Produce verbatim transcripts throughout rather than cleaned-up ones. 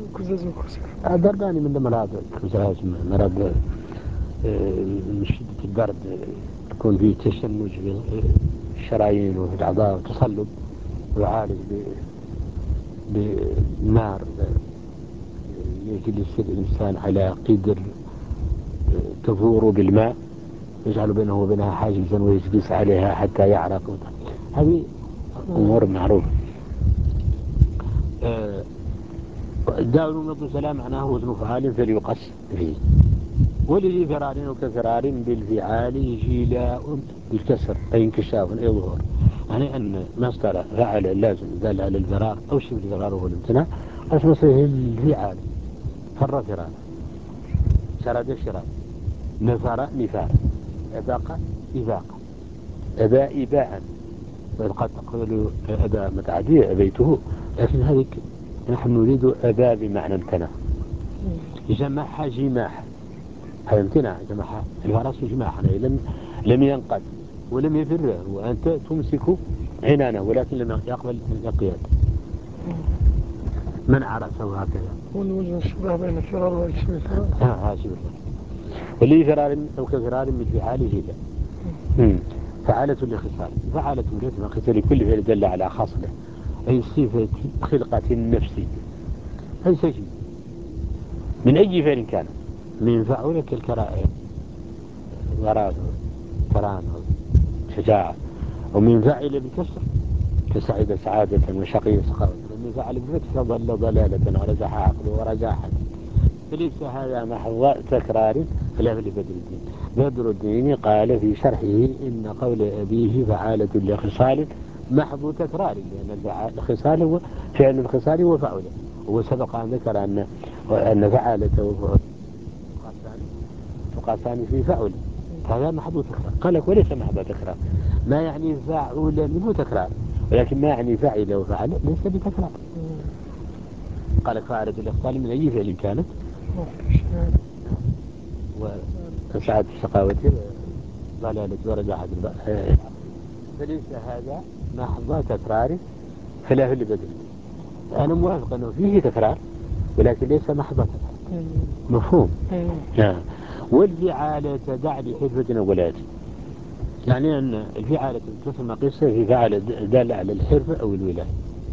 كزاز وكسر ضرباني من المرض كزاز مرض من شدة البرد تكون فيه تشنج في الشرايين وفي الأعضاء وتصلب ويعالج بنار يجلس الإنسان على قدر تفور بالماء يجعل بينه وبينها حاجزا ويجلس عليها حتى يعرق. هذه أمور معروفة. داء المضي سلام معناه وزن فعال فليقص فيه. ولذي فرار وكفرار بالفعال يجي لا بالكسر أي انكشاف أي ظهور، يعني أن مصدر فعل لازم دل على الفرار أو شبه الفرار وهو الامتناع اسمه صحيح الفعال. فر فرار، شرد شراد، نفر نفار، أباق إباقا، أباء إباعا. وقد تقول أباء متعدية أبيته، لكن هذه نحن نريد أباء بمعنى امتنع. جماح جماح هذا امتنع، جماح الفرس جماح لم لم ينقض ولم يفر، وأنت تمسك عنانه ولكن لم يقبل الانقياد. من عرفه هكذا والوجه الشبه بين الفرار والشبه الفرار. ها ها شبه واللي فرار أو كفرار من فعاله لا. فعالة لخصال، فعالة لخصال خصال كل فعل دل على خصله أي صفة خلقة النفس. أي شيء من أي فعل كان، من فعل كالكرائم غراد كران شجاعة، ومن فعل بالكسر كسعيد سعادة وشقي سقاوة، ومن فعل بالفتح ضل ضلالة ورجح عقله ورجاحة. فليس هذا محض تكرار خلاف لبدر الدين. بدر الدين قال في شرحه إن قول أبيه فعالة لخصال محض تكرار، لأن الخصال هو فعل الخصال وفعله، وسبق أن ذكر أن أن فعالته تقاسان في فعل، هذا محض تكرار. قال لك وليس محض تكرار، ما يعني فاعل منه تكرار، ولكن ما يعني فعل وفعل ليس بتكرار. قال لك فعالة الخصال من أي فعل كانت وسعة الشقاوة ضلالة ورجاحة البحر، فليس هذا محض تكرار خلاف لبدل. أنا موافق أنه فيه تكرار ولكن ليس محض تكرار. مفهوم؟ نعم. والفعالة تدع لحرفة ولاية، يعني أن الفعالة مثل ما قصة في فعالة دالة على الحرفة أو الولاية،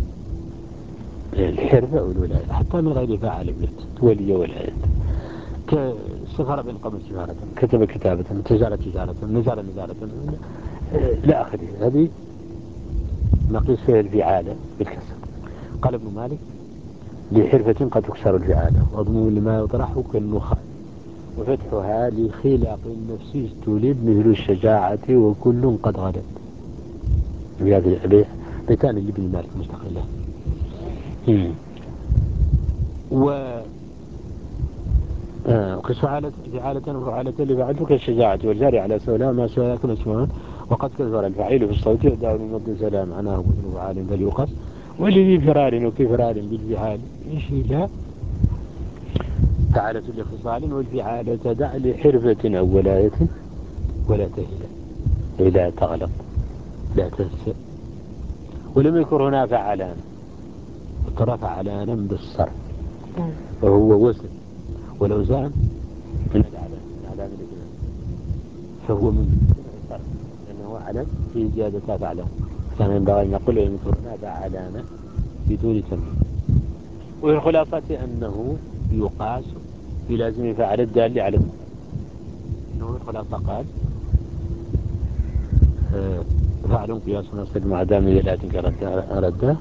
الحرفة أو الولاية حتى من غير فعل ولي ولاية. كسفر بين قوم سفارة، كتب كتابة، تجارة تجارة، نزار نزارة لا آخره. هذه نقيس فيها الفعالة بالكسر. قال ابن مالك لحرفة قد تكسر الفعالة وضمون لما يطرحه كالنخاع وفتحها لخلاق النفس تولد مثل الشجاعة وكل قد غلب. بهذا بيتان اللي ابن مالك مستقلة. و قس فعالة فعالة وفعالة لفعلتك الشجاعة والجاري على سولا ما سوى يكون اسمان وقد كثر الفعيل في الصوت ودعوا المضي سلام عناه وذنوب عال فليقص ولذي فرار وكفرار بالفعال إيشي لا فعالة لخصال والفعالة تدع لحرفة أو ولاية ولا تهلى لا تغلق لا تنسى. ولم يكن هنا فعلان، ترى فعلانا بالصرف وهو وزن والأوزان من العلم من علام الإجمال، فهو من الصرف لأنه علم في زيادة فعلان، كان ينبغي أن يقول لم يكن هنا فعلانا بدون تنوين. والخلاصة أنه يقاس بلازم فعل الدال على أنه الخلاصة قال فعل قياس نصر مع دام يلات كرده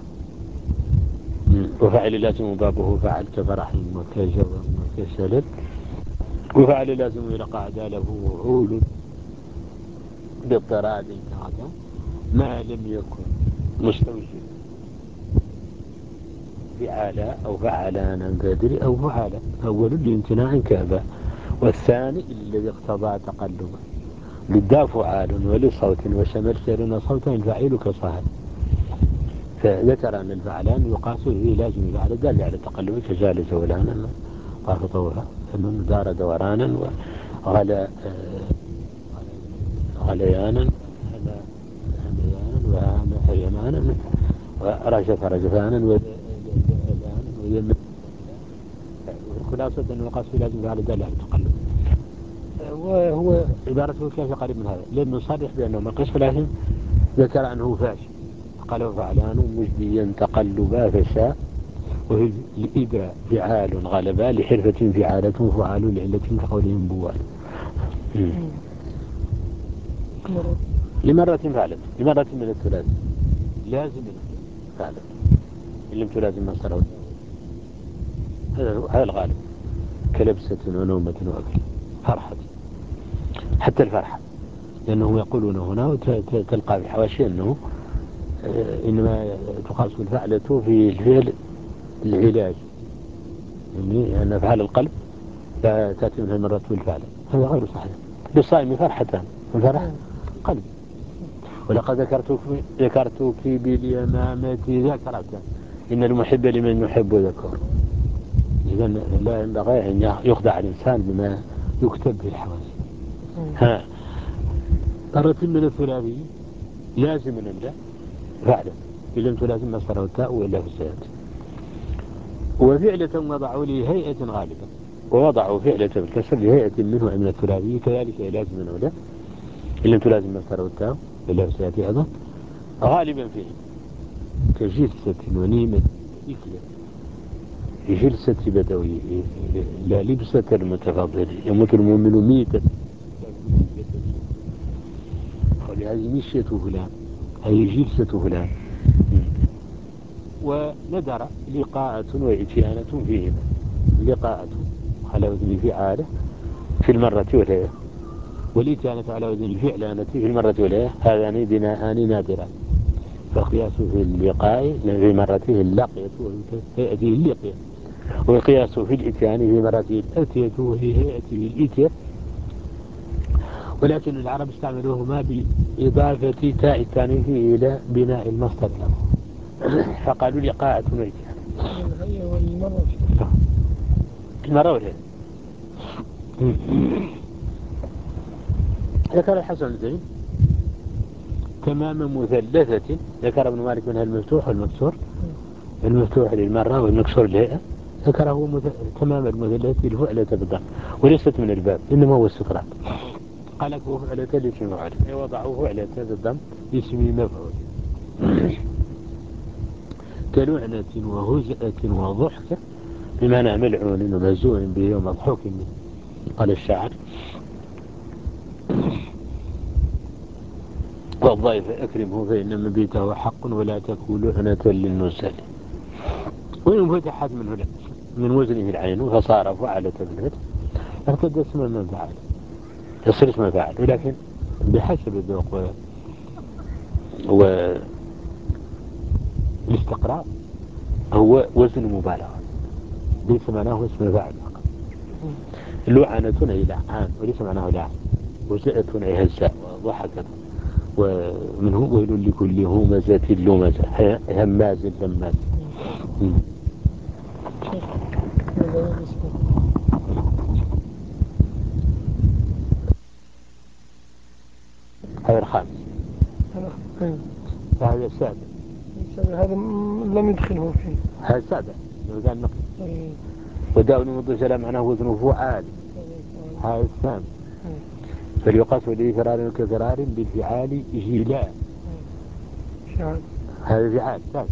وفعل لازم بابه فعل كفرح وكجو وكسلت وفعل لازم إلى قاعدة له وعول باضطراد كهذا ما لم يكن مستوجب فعالا أو فعلانا بادر أو فعالا. أول لامتناع كأبا، والثاني الذي اقتضى تقلبا للداء فعال ولصوت وشمل سيرنا صوتا الفعيل كصهل. فذكر أن الفعلان يقاس به لازم فعل دال على التقلب كجال زولانا طاف طوفا فمن دار دورانا وغلا غليانا وهانا حيمانا ورجف رجفانا ويمن خلاصة أنه القصر لازم على دالة التقلب. وهو عبارته كيف قريب من هذا، لأنه صرح بأنه من قسم لازم ذكر أنه فاشل، قال وفعلان مجديا تقلبا فشاء، وفي الإبرة فعال غلبا لحرفة فعالة فعال لعلة كقولهم بوال. لمرة فعلت لمرة من الثلاث لازم فعلت إن لم تلازم مصدره، هذا هذا الغالب كلبسة ونومة وأكل فرحة، حتى الفرحة، لأنهم يقولون هنا وتلقى في الحواشي أنه إنما تقاس الفعلة في الفعل العلاج، يعني أن أفعال القلب لا تأتي منها المرة بالفعل، هذا غير صحيح. للصائم فرحتان، الفرح قلب. ولقد ذكرتك ذكرتك باليمامة ذكرت إن المحب لمن يحب ذكر. إذا لا ينبغي أن يخدع الإنسان بما يكتب في الحواس. ها مرة من الثلاثي لازم نبدأ فعلا إن لم تلازم مصدره التاء وإلا في السياد. وفعلة وضعوا لهيئة غالبة، ووضعوا فعلة بالكسر لهيئة منه من الثلاثي كذلك لازم نبدأ إن لم تلازم مصدره التاء وإلا في السياد أيضا غالبا فيه كجلسة ونيمة في جلسة بدوي لا لبسة المتفضل يموت المؤمن ميتا، هذه مشية فلان، هذه جلسة فلان. وندر لقاءة وإتيانة فيهما، لقاءة على وزن الفعالة في المرة والهيئة، والإتيانة على وزن الفعلانة في المرة والهيئة، هذان بناءان نادران. فالقياس في اللقاء في مرته اللقية وفي هيئته اللقية، والقياس في الإتيان في مرته الأتية وفي هيئته الإتية. ولكن العرب استعملوهما بإضافة تاء التانيث إلى بناء المصدر له، فقالوا لقاءة وإتيان. الهيئة والمرة المرة والهيئة. ذكر الحسن زين تمام مثلثة، ذكر ابن مالك منها المفتوح والمكسور، المفتوح للمرة والمكسور للهيئة، ذكره مث... تمام المثلث الفعلة بالضم، وليست من الباب إنما هو السكرات. قال لك فعلة لاسم مفعول، وضعوا فعلة بالضم اسم مفعول. كلعنة وهزءة وضحكة بمعنى ملعون ومزوع به ومضحوك به. قال الشاعر والضيف أكرمه فإن مبيته حق ولا تكون لعنة للنزل. وإن فتحت منه من وزنه العين فصار فعلة بالفتح ارتد اسم من فعل، يصير اسم فعل، ولكن بحسب الذوق و... و... الاستقراء هو وزن مبالغة، ليس معناه اسم فاعل فقط. لعنة أي لعان وليس معناه لعن، وزئة أي هزاء وضحكة، ومنه ويل لكل همزة لمزة هماز لماز. هذا الخامس، هذا السابع، هذا لم يدخله فيه، هذا السابع لو قال نقل. وداء المضي سلام معناه وزن فعال، هذا الثامن. فليقاس لفرار كفرار بالفعال جلاء، هذا فعال ثاني.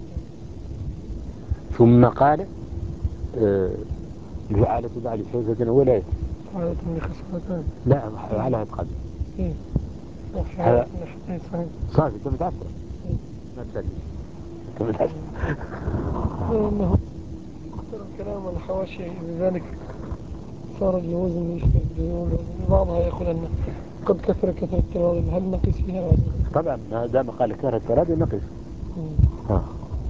ثم قال آه الفعالة بعد حيثة ولاية فعالة لخصلتان، لا على قد هذا صافي كم تعرف ما تدري كم تعرف لأنه اختار الكلام والحواشي لذلك صار الوزن يشبه بعضها يقول أن قد كثر كثر التراضي، هل نقص فيها الوزن؟ طبعا ما دام قال كثر التراضي نقص. ها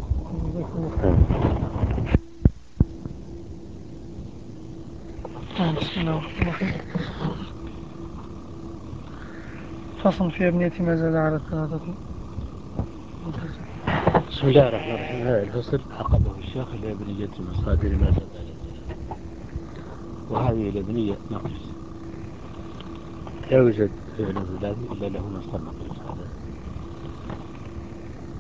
بسم الله الرحمن الرحيم. فصل في أبنية ما زاد على الثلاثة. بسم الله الرحمن الرحيم. هذا الفصل عقده الشيخ لأبنية مصادر ما زاد على الثلاثة، وهذه الأبنية نقص، لا يوجد فعل ثلاثي إلا له مصدر نقص.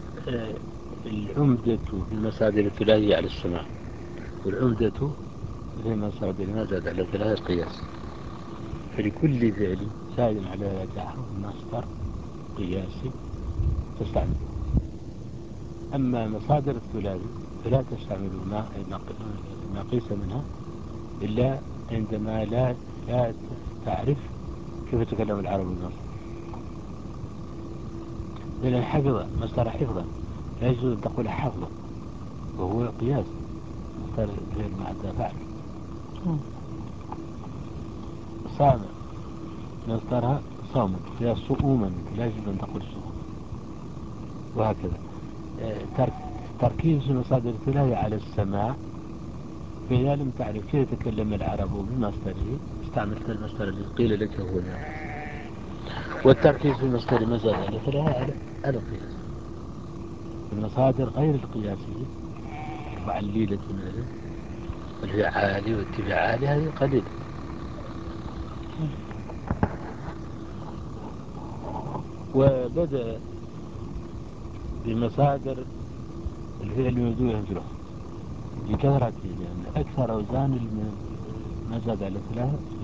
العمدة في المصادر الثلاثية على السماع، والعمدة مثل ما سعد ما زاد على ثلاثة قياس، فلكل فعل زائد على رجعه مصدر قياسي تستعمل. أما مصادر الثلاثي فلا تستعمل ما ما قيس منها إلا عندما لا لا تعرف كيف يتكلم العرب بالمصدر، لأن حفظ مصدر حفظا لا يجوز أن تقول حفظا وهو قياس مصدر غير معدى فعل. صام مصدرها صوم قياس صؤوما لا يجوز أن تقول صؤوم، وهكذا. ترك تركيز مصادر الثلاثي على السماع، فإذا لم تعرف كيف يتكلم العرب بمصدره استعملت المصدر الذي قيل لك هو ناقص. والتركيز في المصدر مزاد على ثلاثة على القياس. المصادر غير القياسية المعليلة مثلا والفعال والتفعال هذه قليلة. وبدأ بمصادر الفعل الموضوع ينزله لكثرة، لأن أكثر أوزان المزاد على ثلاثة هي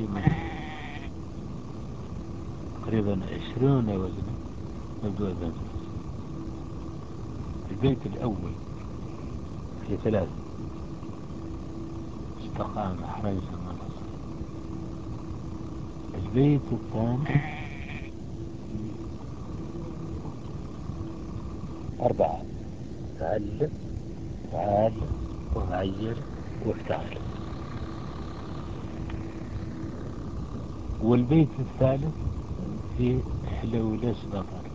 تقريبا عشرون وزن مبدوء بنزل. البيت الأول في ثلاثة استقام حريص ونصر. البيت الثاني أربعة فعل فعال ومعير وافتعل. والبيت الثالث في حلولس بطل.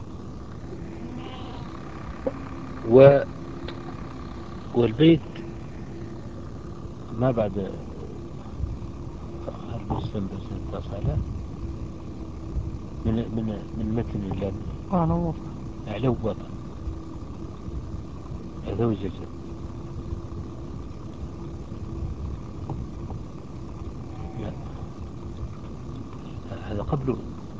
و والبيت ما بعد حرب السندس اتصل من من من متن اللام أعلى علو وطن أذوجج. لا هذا قبله.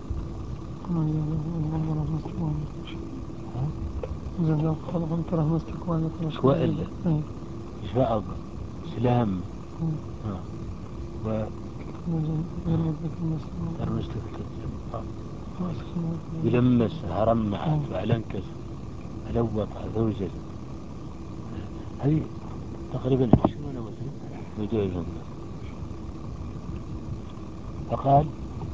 زلزال خلق انت رحمة استقبال شواء الله شواء الله سلام و يلمس هرمعت وعلنكس علوط زوجة. هذه تقريبا عشرون وزن موضوع الجملة. فقال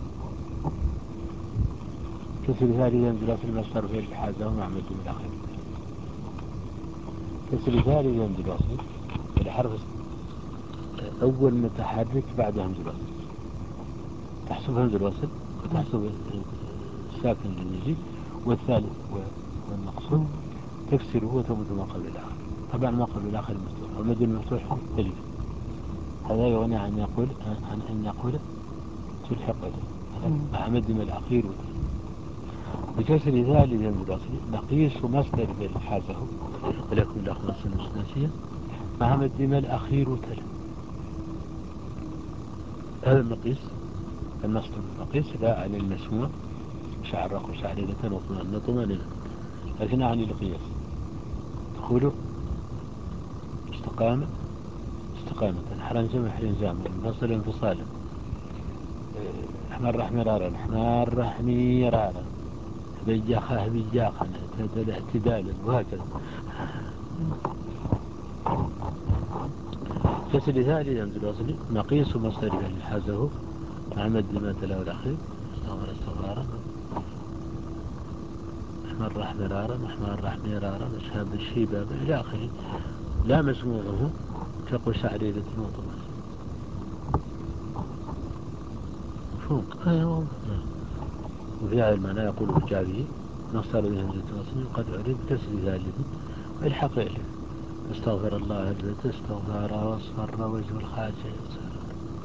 كسر ثالثا ينزل في المصدر في الحازة ومعمل من الآخر. كسر ثالثا ينزل الحرف أول متحرك بعد همز الوصل تحسب همز الوصل وتحسب الساكن اللي يجي، والثالث والمقصود تكسره وتمد ما قبل الآخر. طبعا ما قبل الآخر مفتوح والمد المفتوح ألف. هذا يغني عن يقول عن أن يقول تلحق مع مد من الأخير وتلف. بكسر ذلك همز الوصل نقيس مصدر بالحازه ولكن الأخوة الثلاثية مع مد من الأخير وتلف. هذا المقيس النصب المقيس لا عن المسموع شعرق شعرية وطمأنة طمأنينة، لكن عن القياس تقول استقامة استقامة حرنجم حرنجام انفصل انفصالا احمر احمرارا احمر احميرارا هبيجاخا هبيجاخا اعتدل اعتدالا وهكذا. كسر ثالث ينزل وصلي نقيس مصدر الحازه مع مد ما تلاه الأخير استغفر استغفارا أحمر احمرارا أحمر احمرارا أشهاب الشيباب إلى آخره لا مسموعه تقو شعريرة وطمأنينة. مفهوم؟ أيوة. وفي هذا المعنى يقول الجعبي نصر به همزة وصل قد عرب كسر ثالث والحق إليه استغفر الله الذات استغفر واصفر وجه الخاشع يسر.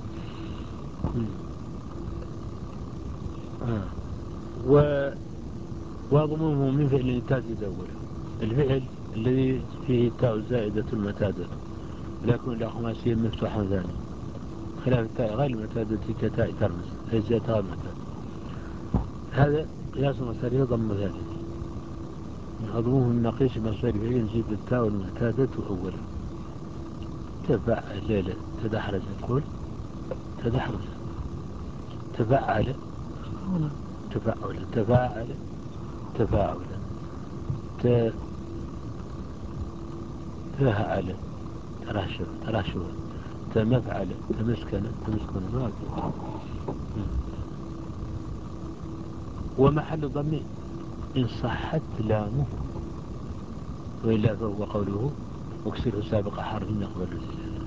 آه. و وضمومه من فعل التاء أوله الفعل الذي فيه التاء زائدة المتادة لكن لا خماسية مفتوحا ثاني خلاف التاء غير المتادة كتاء ترمز أي زيادة المتادة. هذا قياس مصدره ضم ثاني من أضموه من نقيس مصدره ينزيد التاء المعتادة أولا. تفعل تدحرج نقول تدحرج تفعل تفعل تفاعل تفاعلا ت تفاعل تراشف تراشف تمفعل تمسكن تمسكن واجب. ومحل ضم إن صحت لامه وإلا فهو قوله واكسره سابق حرف يقبل الزلال.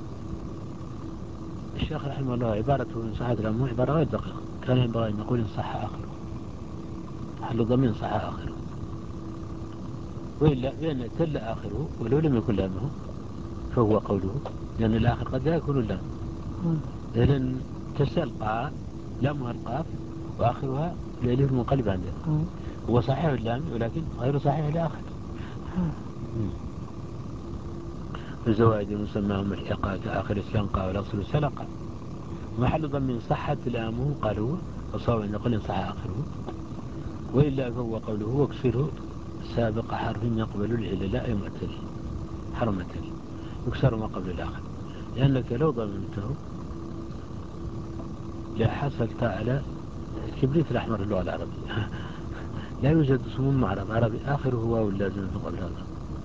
الشيخ رحمه الله عبارته إن صحت لامه عبارة غير دقيقة، كان ينبغي أن يقول إن صح آخره، محل ضم إن صح آخره، وإلا بأن تل آخره ولو لم يكن لامه فهو قوله، لأن الآخر قد لا يكون اللام، لأن تسأل لامها القاف وآخرها الألف منقلب عندها، هو صحيح اللام ولكن غير صحيح الآخر. الزوائد المسمى ملحقة كآخر السنقة والأصل سلقة. محل ضم صحت لامه قال هو وصاب أن يقول إن صح آخره، وإلا فهو قوله واكسره سابق حرف يقبل العللاء معتل حرمتل يكسر ما قبل الآخر، لأنك لو ضمنته لحصلت على الكبريت الأحمر في اللغة العربية. لا يوجد اسم معرب عربي آخره واو لازم قبل هذا،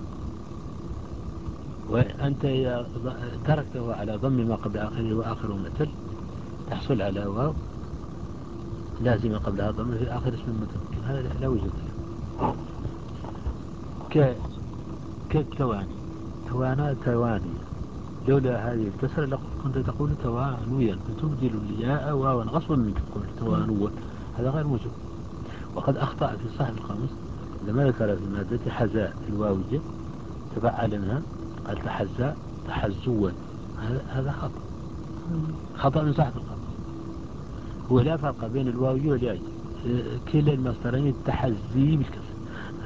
وأنت إذا تركته على ضم ما قبل آخره وآخره مثل تحصل على واو لازم قبلها ضم في آخر اسم متمكن، هذا لا وجود له. ك كالتواني توانا تواني، لولا هذه الكسرة كنت تقول توانويا، فتبدل الياء واوا غصبا منك تقول توانوا، هذا غير موجود. وقد أخطأ في صاحب القاموس لما ذكر في مادة حزاء الواوية تفعل منها قال تحزاء تحزوا، هذا خطأ خطأ من صاحب القاموس. هو لا فرق بين الواوية والياء، كلا المصدرين التحزي بالكسر.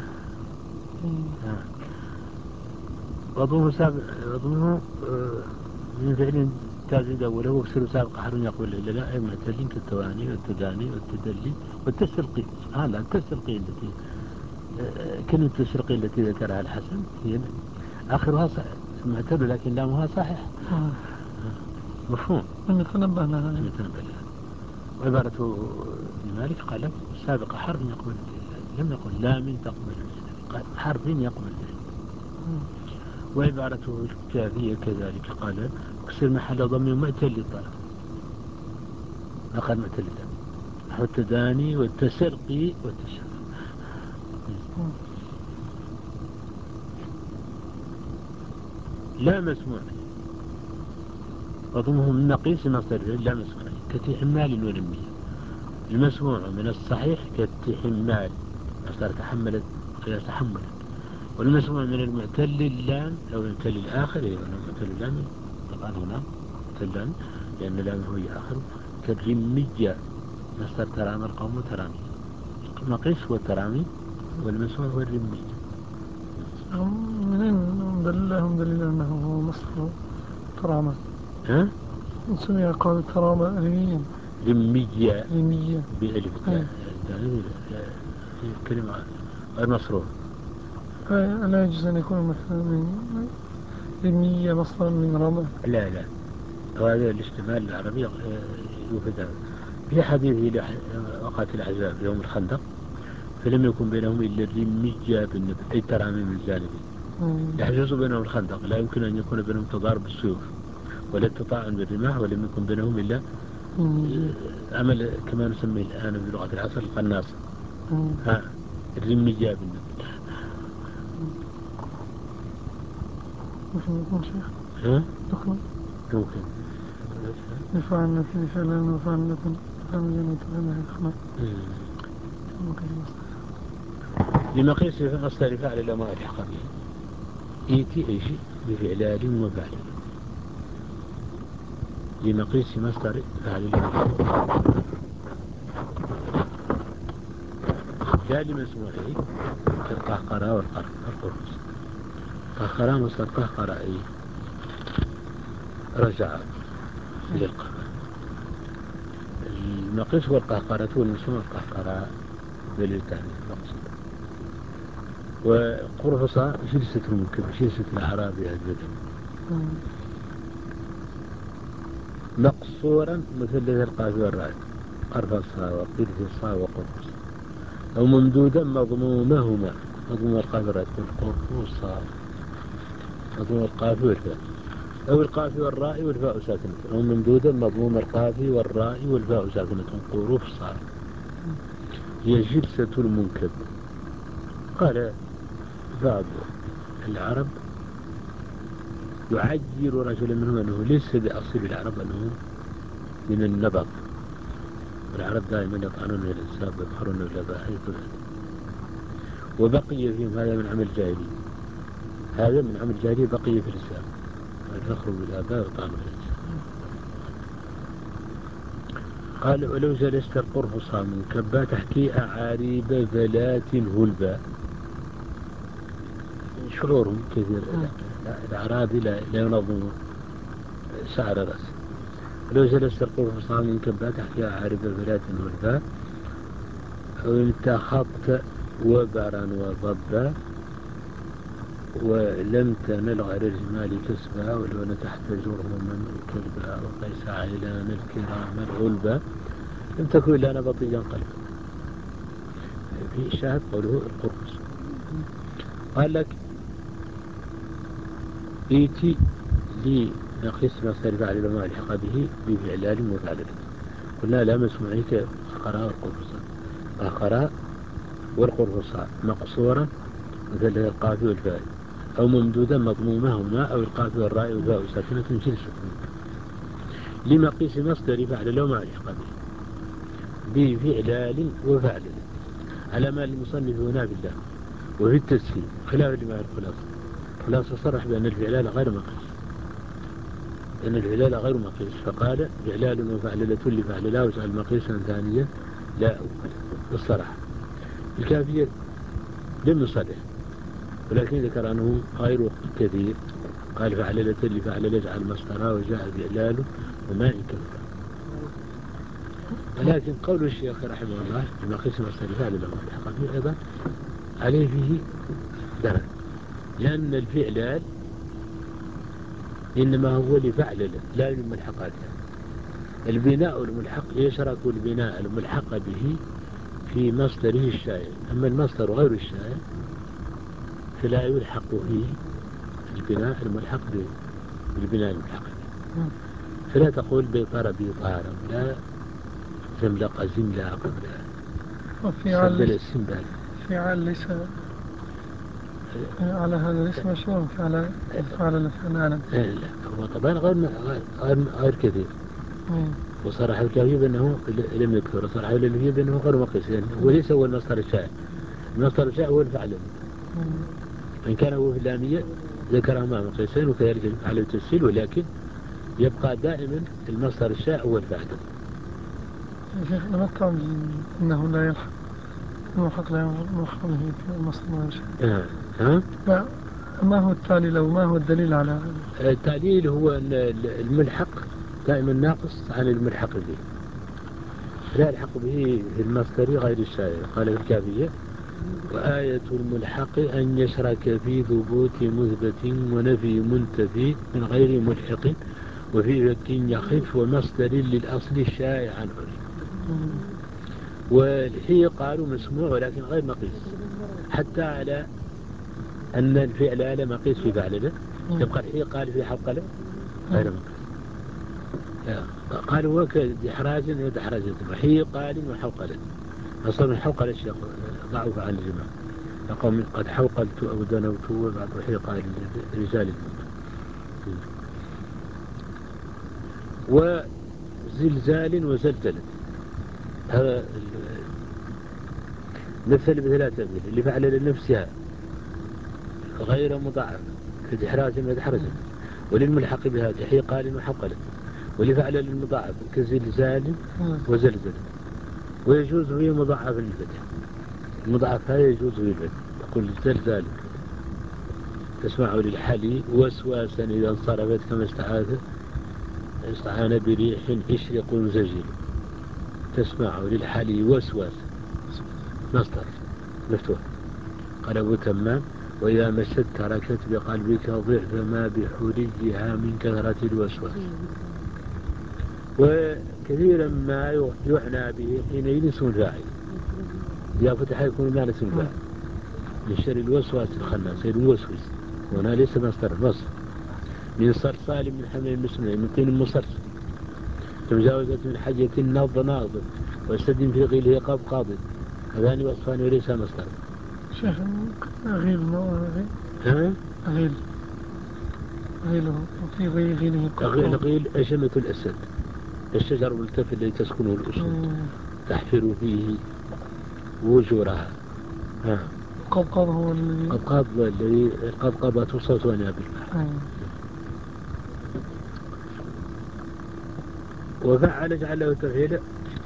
وضمه سابق وضمه من فعل تازيد أوله وكسر سابق حرف يقول إلا لا أي معتل كالتواني والتداني والتدلي والتسرقي. سبحان الله التسرقي التي كلمة التسرقي التي ذكرها الحسن هي آخرها معتل لكن لامها صحيح. مفهوم أن يتنبه لها يتنبه لها. وعبارته لمالك قال سابق حرف يقبل لم يقل لا من تقبل قال حرف يقبل. وعبارته الكافية كذلك قال كسر محل ضم معتل للطرف ما قال معتل للطرف نحو التداني والتسرقي والتشرق. لا مسموع وضمه من نقيس مصدر لا مسموع كتحمال ونمية. المسموع من الصحيح كتحمال مصدر تحملت قياس تحمل، والمسموع من المعتل اللام أو المعتل الآخر أيضا المعتل اللام طبعا هنا معتل لأن اللام هو آخر كالرمية مصدر ترامى القوم ترامي، المقيس هو الترامي والمسموع هو الرمية. منين دلهم دليل أنه هو مصدر ترامى؟ ها؟ سمي قال ترامى رميا رمية رمية بألف الثاني كلمة غير مصروف. لا يجوز أن يكون مثلا من رمية مصدر من رمى. لا لا وهذا الاشتمال العربي يفيد هذا. في حديث وقعة الأحزاب في يوم الخندق فلم يكن بينهم إلا الرمية بالنبي أي ترامي من الجانبين يحجز بينهم الخندق، لا يمكن أن يكون بينهم تضارب بالسيوف ولا التطاعن بالرماح، ولم يكن بينهم إلا عمل كما نسميه الآن بلغة العصر القناصة. ها الرمية بالنبي. ممكن يكون شيخ ها؟ يقنع ممكن يفعلنا في فعلنا وفعلنا فعلنا وفعلنا يقنع ممكن لمقيس مصدر فعل لا ما ألحق به إيتي أي شيء بفعلال وفعل لمقيس مصدر فعل لا لمسموعه كالقهقرة والقرقرس. قهقرة مصدر قهقرة أي رجع إلى القهقرة. المقيس هو القهقرة والمسموع القهقرة بالتعنيف المقصود. وقرفصة جلسة المنكب جلسة الأعرابي الجدل مقصورا مثلث القاف والراء قرف الصاء وقرف الصاء وقرف الصاء، أو ممدودا مضمومهما مضموم القاف والراء قرف الصاء مضموم القاف والفاء، أو القاف والراء والفاء ساكنة، أو ممدودا مضموم القاف والراء والفاء ساكنة قروف صار. هي جلسة المنكب. قال بعض العرب يعجل رجلا منهم أنه ليس بأصيل العرب أنه من النبط، والعرب دائما يطعنون إلى الأنساب ويبحرون إلى الأباحيث، وبقي فيهم هذا من عمل جاهلي، هذا من عمل جاهلي بقي في الإسلام، الفخر بالآباء وطعنوا في الإسلام. قال ولو جلست القرفص منكبا تحكي أعاريب فلات هلبا، شعورهم كثير الأعرابي لا ينظم شعر رأسه. ولو جلست القرفص منكبا تحكي أعاريب فلات هلبا، وإن اتخذت وبرا وضبا ولم تنل غير الجمال كسبا، ولو نتحت جرهما كلبا وقيس عيلان الكرام الغلبا لم تكن إلا نبطيا قلبا. في شاهد قوله القرفص. قال لك إيتي لي نقيس مصدر فعل لما الحق به بفعلال وفعلل. قلنا لا مسموعيك قراء والقرفص، قراء والقرفص مقصورا مثل القاف والفاء، أو ممدودا مضمومهما، أو القاف والراء والفاء ساكنة جلسة لمقيس مصدر فعل لو مع الحق به بفعلال وفعلل، على ما المصنف هنا بالله وفي التسهيل خلاف لما الخلاصة. الخلاصة صرح بأن الفعلال غير مقيس، لأن الفعلال غير مقيس، فقال فعلال وفعللة لفعللا وجعل مقيسا ثانيا لا أولا بالصراحة. الكافية لم يصرح، ولكن ذكر أنه غير كثير، قال فعللة لفعلل اجعل مصدرها وجاء فعلال وما إن كفر. ولكن قول الشيخ رحمه الله المقيس مصدر فعل لما الحق به أيضا عليه فيه درجة، لأن الفعلال إنما هو لفعلل لا للملحقاتها. البناء الملحق يشرك البناء الملحق به في مصدره الشائع، أما المصدر غير الشائع فلا يلحق فيه البناء الملحق بالبناء الملحق به. فلا تقول بيطار بيطار، لا زملق زملاق، لا سبل السنبال. في عال ليس على هذا ليس مشروع فعل فعل فعلا. لا هو طبعا غير غير غير كثير. وصرح الكافي بأنه لم يكثر، وصرح الكافي بأنه غير مقيس، يعني هو ليس هو المصدر الشائع. المصدر الشائع هو الفعل، إن كان هو في اللامية ذكره مع مقيسين وكذلك على التسهيل، ولكن يبقى دائما المصدر الشائع هو الفعل. شيخ لما قال إنه لا يلحق الملحق لا يلحق به في المصدر الشائع. ها؟ لا، ما هو التالي لو ما هو الدليل على التعليل هو أن الملحق دائما ناقص عن الملحق به، لا يلحق به في المصدر غير الشائع. قال في الكافية وآية الملحق أن يشرك في ثبوت مثبت ونفي منتفي من غير ملحق، وفي فك يخف ومصدر للأصل الشائع عنه. والحي قالوا مسموع ولكن غير مقيس، حتى على أن الفعل على مقيس في فعله، يبقى الحي قال في حوقله غير مقيس. قالوا وكدحراج ودحراج وحي قال وحوقله، أصلا حوقل الشيخ ضعف عن الجماعة، يقول قد حوقلت أو دنوت وبعد وحي قال رجال الموت. وزلزال وزلزلة هذا مثل بثلاثة مثل اللي فعل لنفسها غير مضاعف كدحراج ودحرج، وللملحق بها حي قال وحوقله، واللي فعل للمضاعف كزلزال وزلزلة. ويجوز فيه مضاعف للفتح، المضاعف هذا يجوز فيه الفتح، تقول زلزال تسمع للحلي وسواسا إذا انصرفت كما استعاذ استعان بريح إشرق زجل، تسمع للحلي وسواس مصدر مفتوح. قال أبو تمام وإذا مست تركت بقلبك ضعف ما بحريها من كثرة الوسواس. وكثيرا ما يعنى به حين اسم الفاعل إذا فتح يكون معنى اسم الفاعل من شر الوسواس الخناس الموسوس وهنا ليس مصدر مصر من صرصال من حمل مسمى من طين مصرصر كمجاوزة من حجة ناض ناض وسد في غيله قاب قاضي هذان وصفان وليس مصدر. شيخ أغيل ما أغيل ها؟ أغيل أغيله وفي غير غيله أغيل أغيل أشمة الأسد الشجر الملتف الذي تسكنه الأسود تحفر فيه وجورها. ها القبقب هو الذي القبقب الذي القبقبة تصوت ونابل. وفعل جعله تفعيلا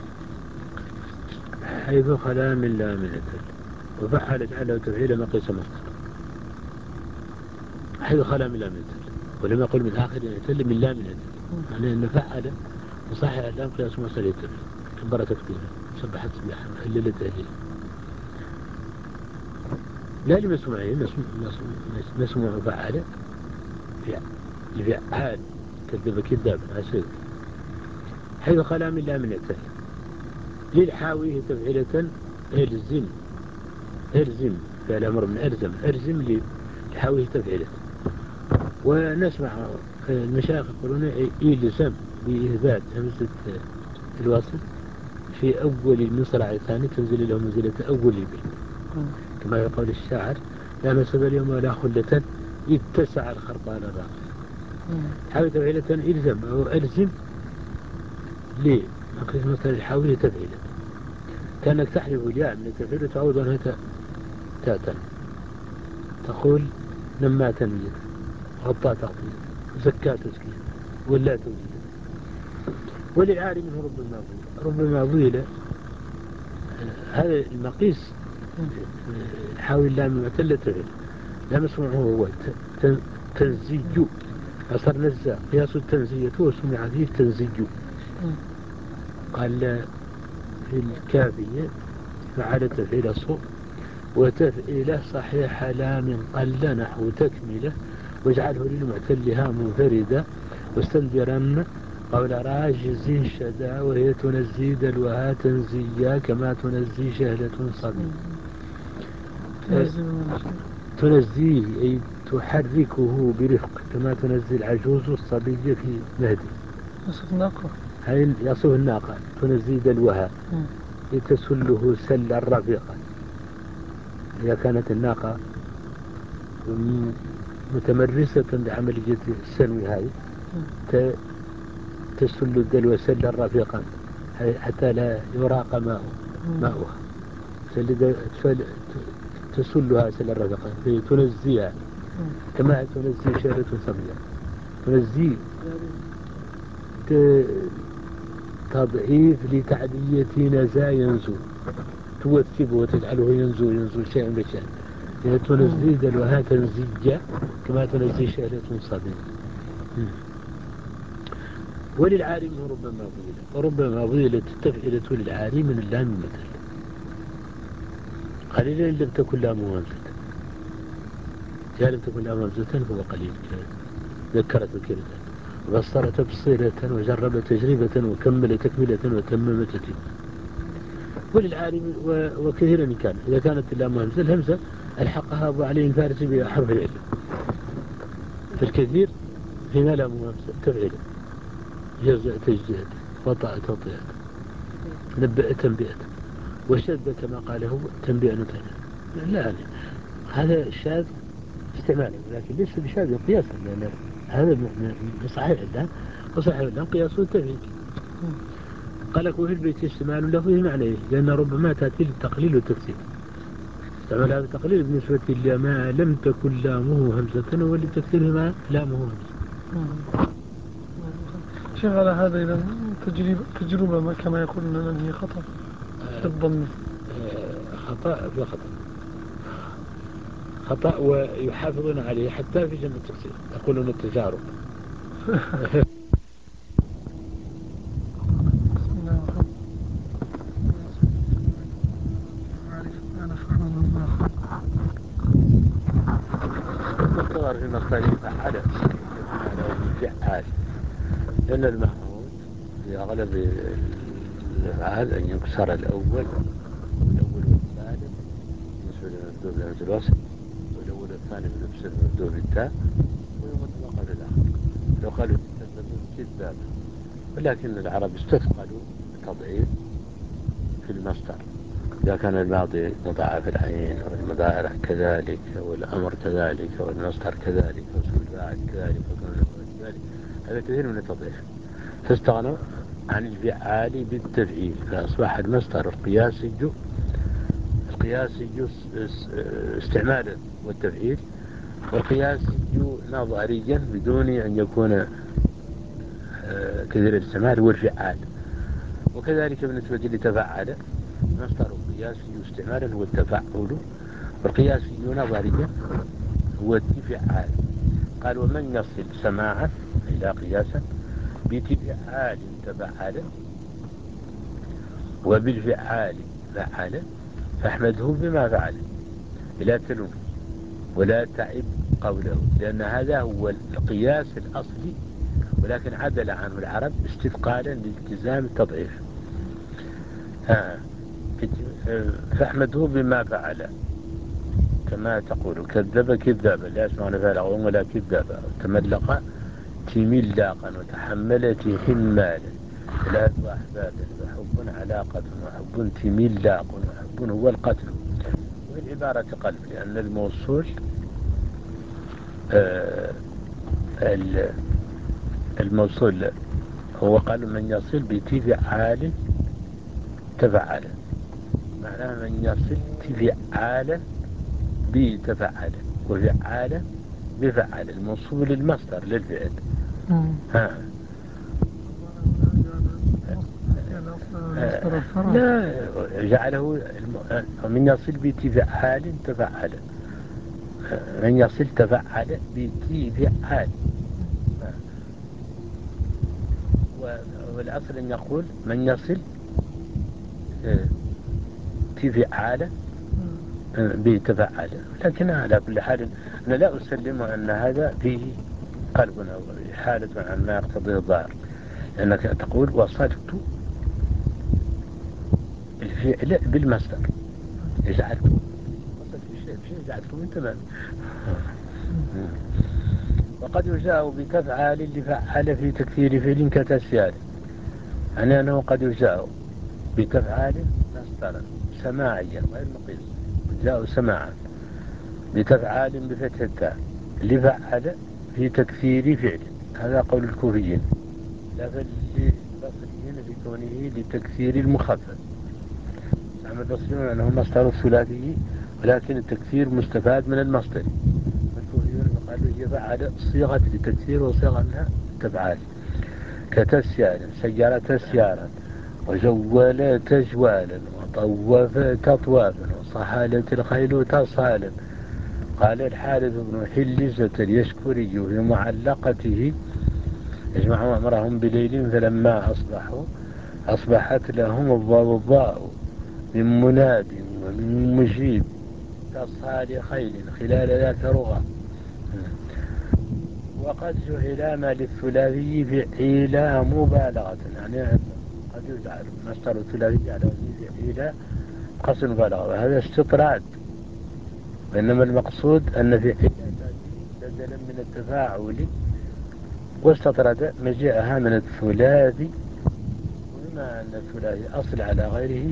حيث خلا من لا من التل وفعل جعله تفعيلا مقيس مصدر حيث خلا من لا من التل ولم يقل من آخر التل من لا من التل يعني أن فعل وصحح الآن قياس مصدر التل كبر تكبيرا سبحت سبحا هللت هليلا لا لمسموعين مسموع فعل فعال كذب كذاب عسير حيث خلا من لا من التل للحاويه تفعيلة ارزم ارزم فعل أمر من ارزم ارزم للحاويه تفعيلة. ونسمع المشايخ يقولون يلزم بإثبات همزة الوصل في أول المصرع الثاني تنزل له منزلة أول البيت كما يقول الشاعر لا مسب اليوم ولا خلة اتسع الخرطان الراقي حاويه تفعيلة الزم أو ارزم ليه مقيس مصدر الحاويه تفعيلة كأنك تحذف الياء من التفعيل وتعود أنها تاتا تقول نما تنمية غطاء تغطية زكاة تزكية ولا توزية. وللعاري منه ربما ضيلة ربما ضيلة هذا المقيس حاول اللام معتلة تفعيل لا مسموعه هو تنزي أصر نزا قياس التنزية وسمع فيه تنزي قال في الكافية فعل تفعيل الصوت وتفعيله صحيح لا من قل نحو تكمله واجعله للمعتلها منفردة واستنذرن قول راجز شدا وهي تنزي دلوها تنزيا كما تنزي شهلة صبي تنزيه أي تحركه برفق كما تنزي العجوز الصبي في مهدي يصف الناقة هاي يصف الناقة تنزي دلوها لتسله سلا رفيقا إذا كانت الناقة متمرسة بعملية السنو هاي تسل الدلو سلا رفيقا حتى لا يراق ماء ماؤها تسلها سلا رفيقا تنزيها كما تنزي شهرة صبية تنزي تضعيف لتعدية نزا ينزو توثبه وتجعله ينزو ينزو شيئا بشيء يعني تنزي دلوها تنزيجة كما تنزي شهرة صبية. وللعاري منه ربما ضيلة وربما ضيلة التفعيلة للعاري من اللام مثل قليلا لم تكن لامه همزة إذا لم تكن لامه همزة فهو قليل ذكرت كلمة وبصر تبصيرة وجرب تجربة وكمل تكملة وتمم تتم. وللعاري وكثيرا كان إذا كانت اللام همزة الهمزة الحقها أبو علي الفارسي بحرف العلة في الكثير هنا لام همزة تفعيلة جزء تجزئة وطأ تطيئة نبأ تنبئة وشد كما قال هو تنبئة نتنى لا يعني هذا شاذ استعمالا لكن ليس بشاذ قياسا لأن هذا صحيح الآن وصحيح الآن قياسه التفعيل. قال لك وفي البيت استعمال له فيه معنى لأن ربما تأتي للتقليل والتكثير استعمال هذا التقليل بالنسبة لما لم تكن لامه همزة وللتكثير ما لامه همزة. شيخ على هذا إذا تجربة, تجربة ما كما يقولون أن هي خطأ بالضم خطأ بخطأ خطأ ويحافظون عليه حتى في جنب التفسير يقولون التجارب. الصور في المختلفة على على الفعال لأن المحمود في أغلب الأفعال أن يكسر الأول والأول والثالث بالنسبة للمبدوء بلمس الوصل، والأول والثاني بنفس المبدوء بالتاء، ويطلق للآخر. لو قالوا كذبوا كذاب، ولكن العرب استثقلوا التضعيف في المصدر، إذا كان الماضي مضاعف العين والمضارع كذلك والأمر كذلك والمصدر كذلك واسم الفاعل كذلك وكان كذلك، هذا كثير من التضعيف، فاستغنوا عن الفعال بالتفعيل، فأصبح المصدر القياسي القياسي استعمالا والتفعيل، والقياسي نظريا بدون أن يكون كثير الاستعمال هو الفعال. وكذلك بالنسبة لتفعل، مصدر القياسي استعمالا هو التفعل، والقياسي نظريا هو التفعال. قال ومن يصل سماعا إلى قياسا بتفعال تفعل وبالفعال فعل فاحمده بما فعل لا تلوم ولا تعب قوله، لأن هذا هو القياس الأصلي، ولكن عدل عنه العرب استثقالا لالتزام التضعيف. فاحمده بما فعل، كما تقول كذب كذابا لا يسمعون فعل ولا كذابا، تملق تملاقا وتحمل تحمالا، لا أحباب وحب علاقة وحب تملاق وحب هو القتل. والعبارة قلب، لأن الموصول آه الموصول هو قال من يصل بتفعال تفعل، معناه من يصل تفعالا بتفعل وفعالا بفعل، الموصول المصدر للفعل. ها لا جعله من يصل بتفعال تفعل، من يصل تفعل بتفعال، والأصل أن يقول من يصل تفعال بتفعل، لكن على كل حال أنا لا أسلم أن هذا فيه قلب أو حالة عن ما يقتضيه الظاهر، لأنك تقول وصلت الفعل بالمصدر، جعلته وصلت الشيء بشيء جعلته من تمام. وقد يجاء بتفعال لفعل في تكثير فعل كتسيال، يعني أنه قد يجاء بتفعال مصدرا سماعيا غير مقيس، جاء سماعا بتفعال بفتح التاء لفعل في تكثير فعل، هذا قول الكوفيين، لا بل للبصريين بكونه لتكثير المخفف. زعم البصريون أنه مصدر الثلاثي، ولكن التكثير مستفاد من المصدر. الكوفيون قالوا هي فعل صيغة لتكثير وصيغة منها تفعال، كتسيال سيارة تسيارا وجوال تجوالا وطوف تطوافا وصحالة الخيل تصالا. قال الحارث بن حلزة اليشكري في معلقته يجمع أمرهم بليل فلما أصبحوا أصبحت لهم الضوضاء من مناد ومن مجيب كصال خيل خلال ذات رغى. وقد جعل ما للثلاثي فعيلا مبالغة، يعني قد يجعل مصدر الثلاثي على فعيلا قصد مبالغة، وهذا استطراد، وإنما المقصود أن فعيلا بدلا من التفاعل، واستطرد مجيئها من الثلاثي، وبما أن الثلاثي أصل على غيره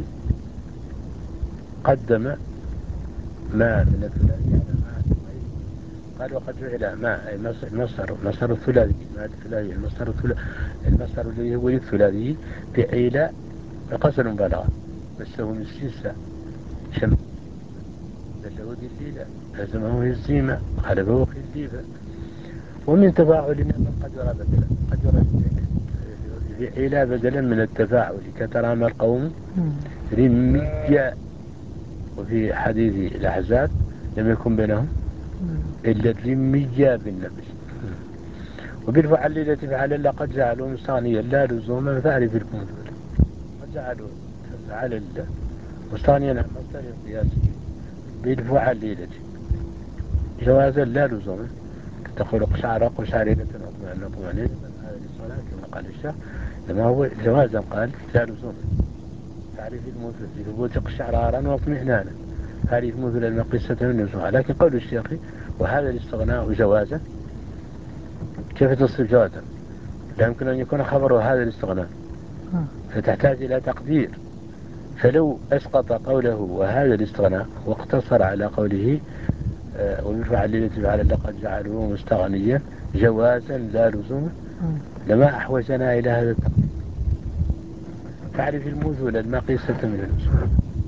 قدم ما من الثلاثي على ما قال وقد جعل ما أي مصدر مصدر الثلاثي ما الثلاثي المصدر الثلاثي المصدر الذي هو الثلاثي فعيل قصد مبالغة، بس هو مستيسا شم دله دليلا لازمه الزيمة قلبه خليفة. ومن تفاعلنا قد يرى بدلا قد يرى فعيل بدلا من التفاعل كترام القوم رميا، وفي حديث الأحزاب لم يكن بينهم إلا الرمية بالنبي. وبالفعل التي فعل لقد جعلوا مستغنيا لا لزوما فأعرف الموجود، قد جعلوا فعل الله مستغنيا عن مصدر القياسي بالفعل التي جوازا لا لزوما، تقول قشعر قشعريرة اطمئن اطمئنين هذه الصلاة كما قال الشيخ لما هو جوازا قال لا لزوم. تعريف المثل في ثبوت قشعرارا واطمئنانا، هذه مثل المقيسة من نزوها. لكن قول الشيخ وهذا الاستغناء جوازا، كيف تصف جوازا؟ لا يمكن أن يكون خبره هذا الاستغناء، فتحتاج إلى تقدير. فلو أسقط قوله وهذا الاستغناء واقتصر على قوله آه وبفعل التي فعل لقد جعلوه مستغنيا جوازا لا لزوما، لما أحوجنا إلى هذا التقدير. تعرف المثل المقيسة من النزول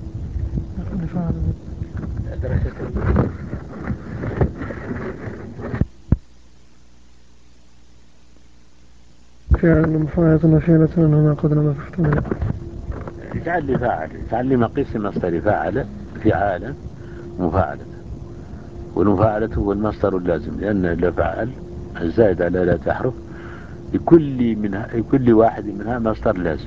فعل مفاعلة وفعلة أنهما قد لما فاحتمل. اجعل لي فاعل، اجعل لي مقيس مصدر فاعل فعالا مفاعلة، والمفاعلة هو المصدر اللازم، لأن الأفعال الزائد على لا تحرف لكل منها لكل واحد منها مصدر لازم،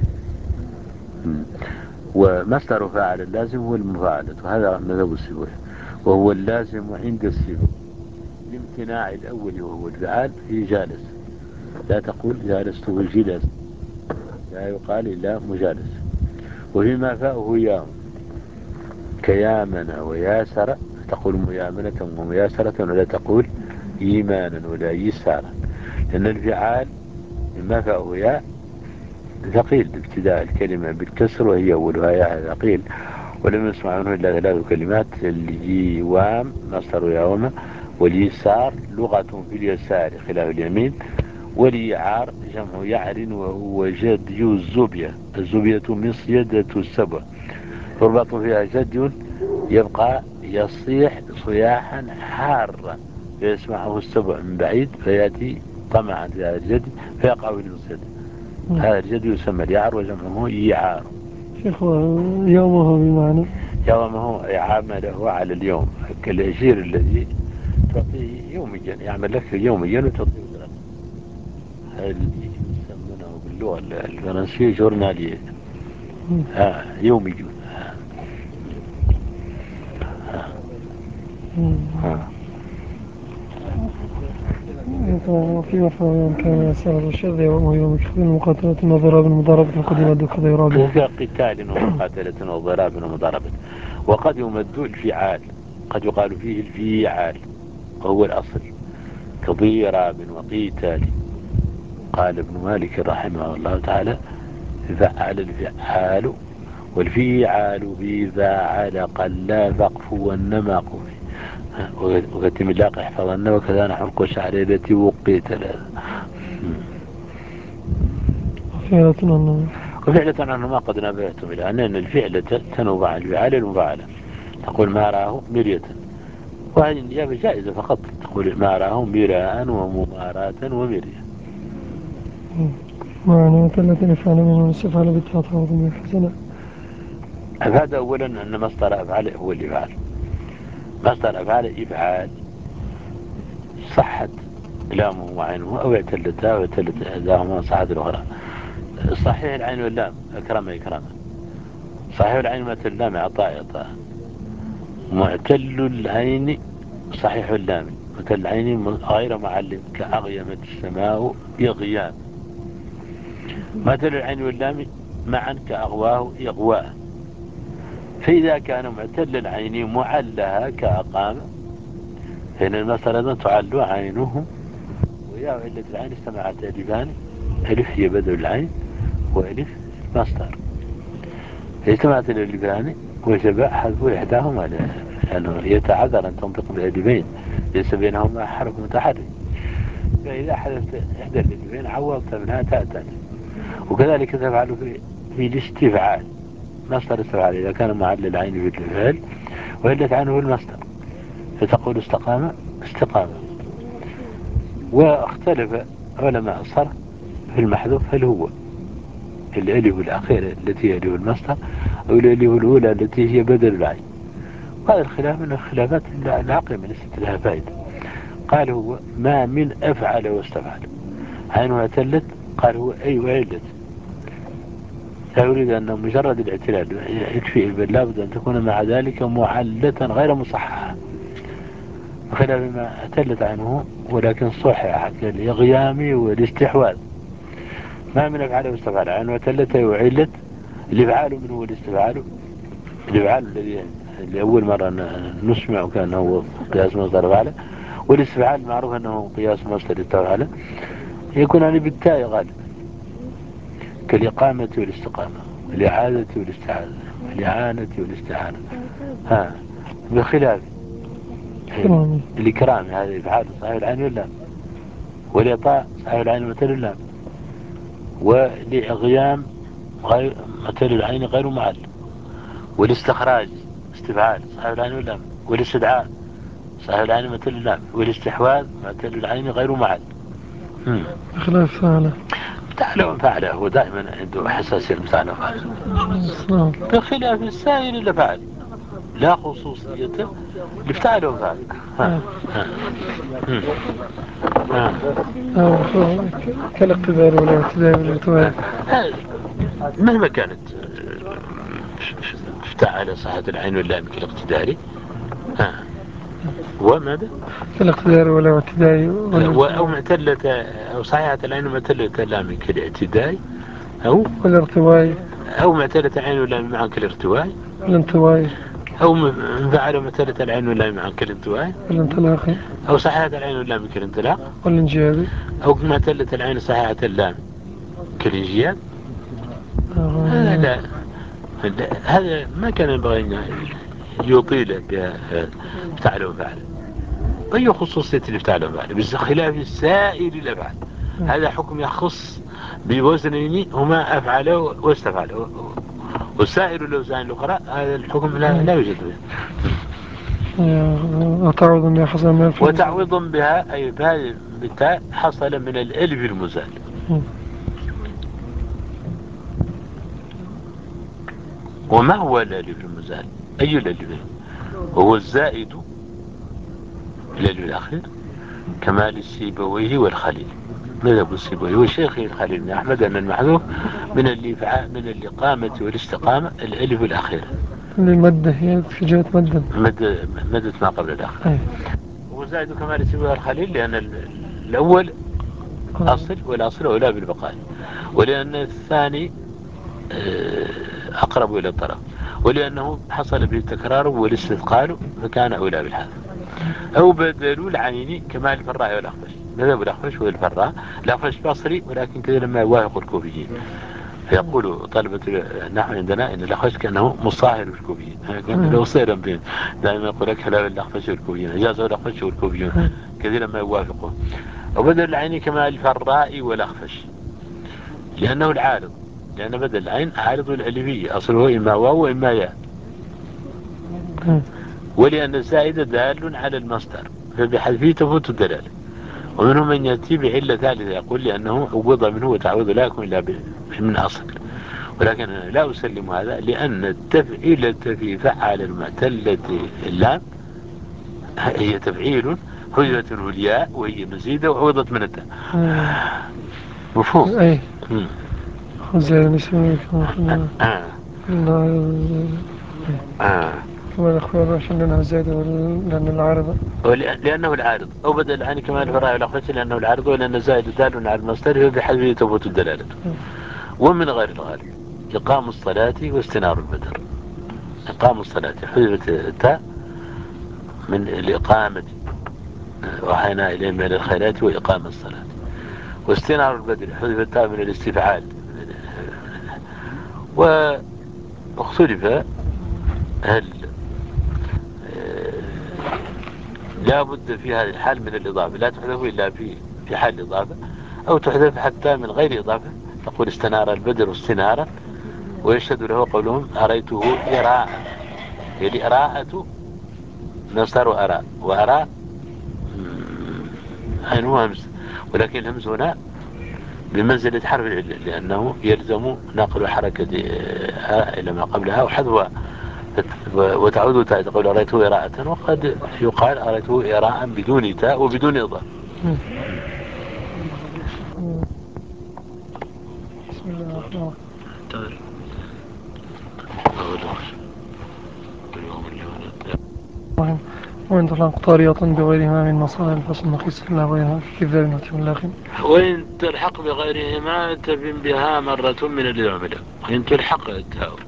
ومصدر فاعل اللازم هو المفاعلة، وهذا مذهب السيبوي، وهو اللازم عند السيبوي لامتناع الأول وهو الفعال في جالس. لا تقول جالست بالجلس، لا يقال إلا مجالس. وفيما فاؤه ياء كيامن وياسر تقول ميامنة ومياسرة، ولا تقول إيمانا ولا يسارا، لأن الفعال مما فاؤه ياء ثقيل ابتداء الكلمة بالكسر وهي أولها ياء ثقيل، ولم يسمع منه إلا ثلاث كلمات: اليوام مصدر يوم، واليسار لغة في اليسار خلاف اليمين، واليعار جمع يعر وهو جدي الزبية، الزبية مصيدة السبع، تربط فيها جدي يبقى يصيح صياحا حارا فيسمعه السبع من بعيد فيأتي طمعا في هذا الجدي فيقع في المصيدة. هذا الجدي يسمى اليعر وجمعه يعار. شيخ يومه بمعنى يومه عمله على اليوم، كالأجير الذي تعطيه يوميا، يعمل لك يوميا وتعطيه درجة. هذا الذي يسمونه باللغة الفرنسية جورنالية، آه يومي. وفي مفهوم كان يسأل الشر وهو يوم المقاتلة وضراب ومضاربة وقد يمد وقد يراد. قتال ومقاتلة وضراب ومضاربة، وقد يمد الفعال، قد يقال فيه الفيعال وهو الأصل، كضراب وقيتال. قال ابن مالك رحمه الله تعالى: فعل الفعال والفيعال بذا علق لا بقف والنماق وكتم اللاقح احفظن وكذا نحن القشعر التي وقيت لها. وفعلة عنه ما قد نبهتم إلى أن الفعلة تنوب عن الفعال المفعلة، تقول ما راه مرية، وهذه الإجابة جائزة فقط، تقول ما راه مراء ومماراة ومرية. معنى التي نفعل من السفعل بالتعطى وضمير حسنة. هذا أولا أن مصدر أفعال هو الإفعال، مصدر أفعال إفعال صحت لامه وعينه أو اعتلتها واعتلت إحداهما صحت الأخرى. صحيح العين واللام أكرم إكراما، صحيح العين مثل اللام عطاء عطاء، معتل العين صحيح اللام مثل العين غير معلم كأغيمت السماء يغيام، مثل العين واللام معا كأغواه يغواء. فإذا كان معتل العين معلها كأقام، فإن المصدر أيضا تعل عينه، ويا علة العين استمعت ألفان، ألف هي بدل العين وألف مصدر، اجتمعت الألفان وجب حذف إحداهما لأنه يتعذر أن تنطق بالألفين ليس بينهما حرف متحرك، فإذا حذفت إحدى الألفين عوضت منها تأتى. وكذلك تفعل في, في الاستفعال، مصدر استفعال إذا كان معل العين في الفعل وعلة عنه المصدر، فتقول استقام استقامة. واختلف علماء الصرف في المحذوف هل هو الألف الأخيرة التي يليه المصدر أو الألف الأولى التي هي بدل العين، وهذا الخلاف من الخلافات العقل من ليست لها فائدة. قال هو ما من أفعل واستفعل عينها اعتلت، قال هو أي وعلت، لا يريد أن مجرد الاعتلال يكفي، بل لابد أن تكون مع ذلك معلة غير مصححة، خلاف ما اعتلت عنه ولكن صحح كالإغيام والاستحواذ. ما من أفعاله واستفعاله عن وتلته وعلت الإفعال منه والاستفعال الإفعال الذي اللي أول مرة نسمع كأنه هو قياس مصدر فعله والاستفعال معروف أنه قياس مصدر التفعله يكون يعني بالتاء غالبا كالإقامة والاستقامة والإعادة والاستعاذة والإعانة والاستعانة ها بخلاف الإكرام هذا إفعال صحيح العين واللام والإعطاء صحيح العين مثل اللام والإغيام غير مثل العين غير معل والاستخراج استفعال صحيح العين واللام والاستدعاء صحيح العين مثل اللام والاستحواذ مثل العين غير معل بخلاف فعله فعله وفعله هو دائما عنده حساسية فعله وفعله بخلاف السائل اللي فعل لا خصوصيته لفتعله وفعله ها ها ها كالاقتدار ولا اعتداء ولا اعتداء مهما كانت افتعل صحة العين واللام كالاقتداري ها وماذا كالاقتدار ولا اعتداء أو معتلة أو صحيحة العين ومعتلة اللام كالاعتداء أو والارتواء أو معتلة العين واللام معا كالارتواء الانطواء أو مفعل معتلة العين واللام معا كالانطواء والانطلاق أو صحيحة العين واللام كالانطلاق والانجياب أو معتلة العين صحيحة اللام كالانجياب هذا لا هذا ما كان ينبغي أن يطيل بفعل وفعل أي خصوصية الفعل وفعل بخلاف السائر الأفعال هذا حكم يخص بوزنين هما أفعله واستفعله والسائر الأوزان الأخرى هذا الحكم لا, لا يوجد به وتعوض بها حصل من الفعل وتعويض بها أي بهذه بالتاء حصل من الألف المزال وما هو الألف المزال أي الألف وهو الزائد الألف الأخير كمال السيبويه والخليل مذهب السيبويه والشيخ الخليل بن أحمد أن المحذوف من اللي من الإقامة والاستقامة الألف الأخير المدة هي في جهة مدة مدة مدة ما قبل الآخر هو زائد كمال السيبويه والخليل لأن الأول أصل والأصل أولى بالبقاء ولأن الثاني أقرب إلى الطرف ولأنه حصل به التكرار والاستثقال فكان أولى بالحذف أو بدلوا العيني كما الفراء والأخفش مذهب الأخفش والفراء الأخفش بصري ولكن كذا لما يوافق الكوفيين فيقول طلبة النحو عندنا إن الأخفش كأنه مصاهر الكوفيين لو صير بهم دائما يقول لك حلال الأخفش والكوفيين أجازوا الأخفش والكوفيين كذا لما يوافقوا وبدل العيني كما الفراء والأخفش لأنه العارض لأن بدل العين عارض الألفية أصله إما واو وإما ياء ولأن الزائد دال على المصدر فبحذفه تفوت الدلالة ومنهم من يأتي بعلة ثالثة يقول لأنه عوض منه وتعويض لا يكون إلا من أصل ولكن أنا لا أسلم هذا لأن التفعيلة في فعل المعتلة اللام هي تفعيل حذفت منه الياء وهي مزيدة وعوضت من التاء مفهوم أي زين نسميك آه آه والأخوة عشان لأنها زائدة لأن العارض لأنه العارض أو بدل عني كما الفراء والأخوة لأنه العارض ولأن الزائد دال على المصدر بحذفه تفوت الدلالة ومن غير الغالب إقام الصلاة واستنار البدر إقام الصلاة حذفت التاء من الإقامة وحينا إليه من الخيرات وإقام الصلاة واستنار البدر حذفت التاء من الاستفعال واختلف هل لا بد في هذه الحال من الإضافة لا تحذف إلا في في حال الإضافة أو تحذف حتى من غير إضافة تقول استنار البدر استنارا ويشهد له قولهم أريته إراء يعني إراءة نصر أراء وأراء عينه همز ولكن الهمز هنا بمنزلة حرف العلة لأنه يلزم نقل حركة إلى ما قبلها وحذفها وتعود تاء تقول أريته إراءة وقد يقال أريته إراء بدون تاء وبدون إضافة بسم الله الرحمن الرحيم وإن تلحق طارية بغيرها من مصادر الفصل المقيس إلا غيرها في كذاب وتملاق. وإن تلحق بغيرهما تبن بها مرة من العملة. وإن تلحق التاء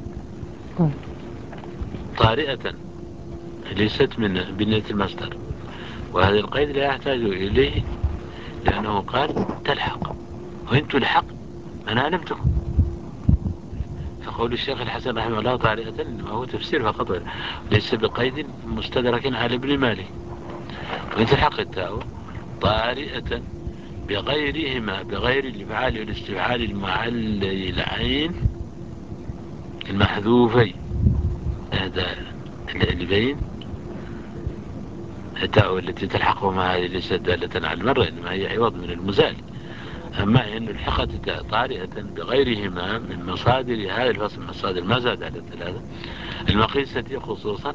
طارئة ليست من بنية المصدر، وهذا القيد لا يحتاج إليه لأنه قال تلحق، وإن تلحق أنا لم تكن. فقول الشيخ الحسن رحمه الله طارئة هو تفسير فقط ليس بقيد مستدرك على ابن مالك. وإن تلحق التاء طارئة بغيرهما بغير الإفعال والاستفعال المعللين المحذوفين، هذا اللذين التاء التي تلحقهما هذه ليست دالة على المرة، إنما هي عوض من المزال. أما إن الحقت التاء طارئة بغيرهما من مصادر هذا الفصل، مصادر ما زاد على الثلاثة المقيسة خصوصا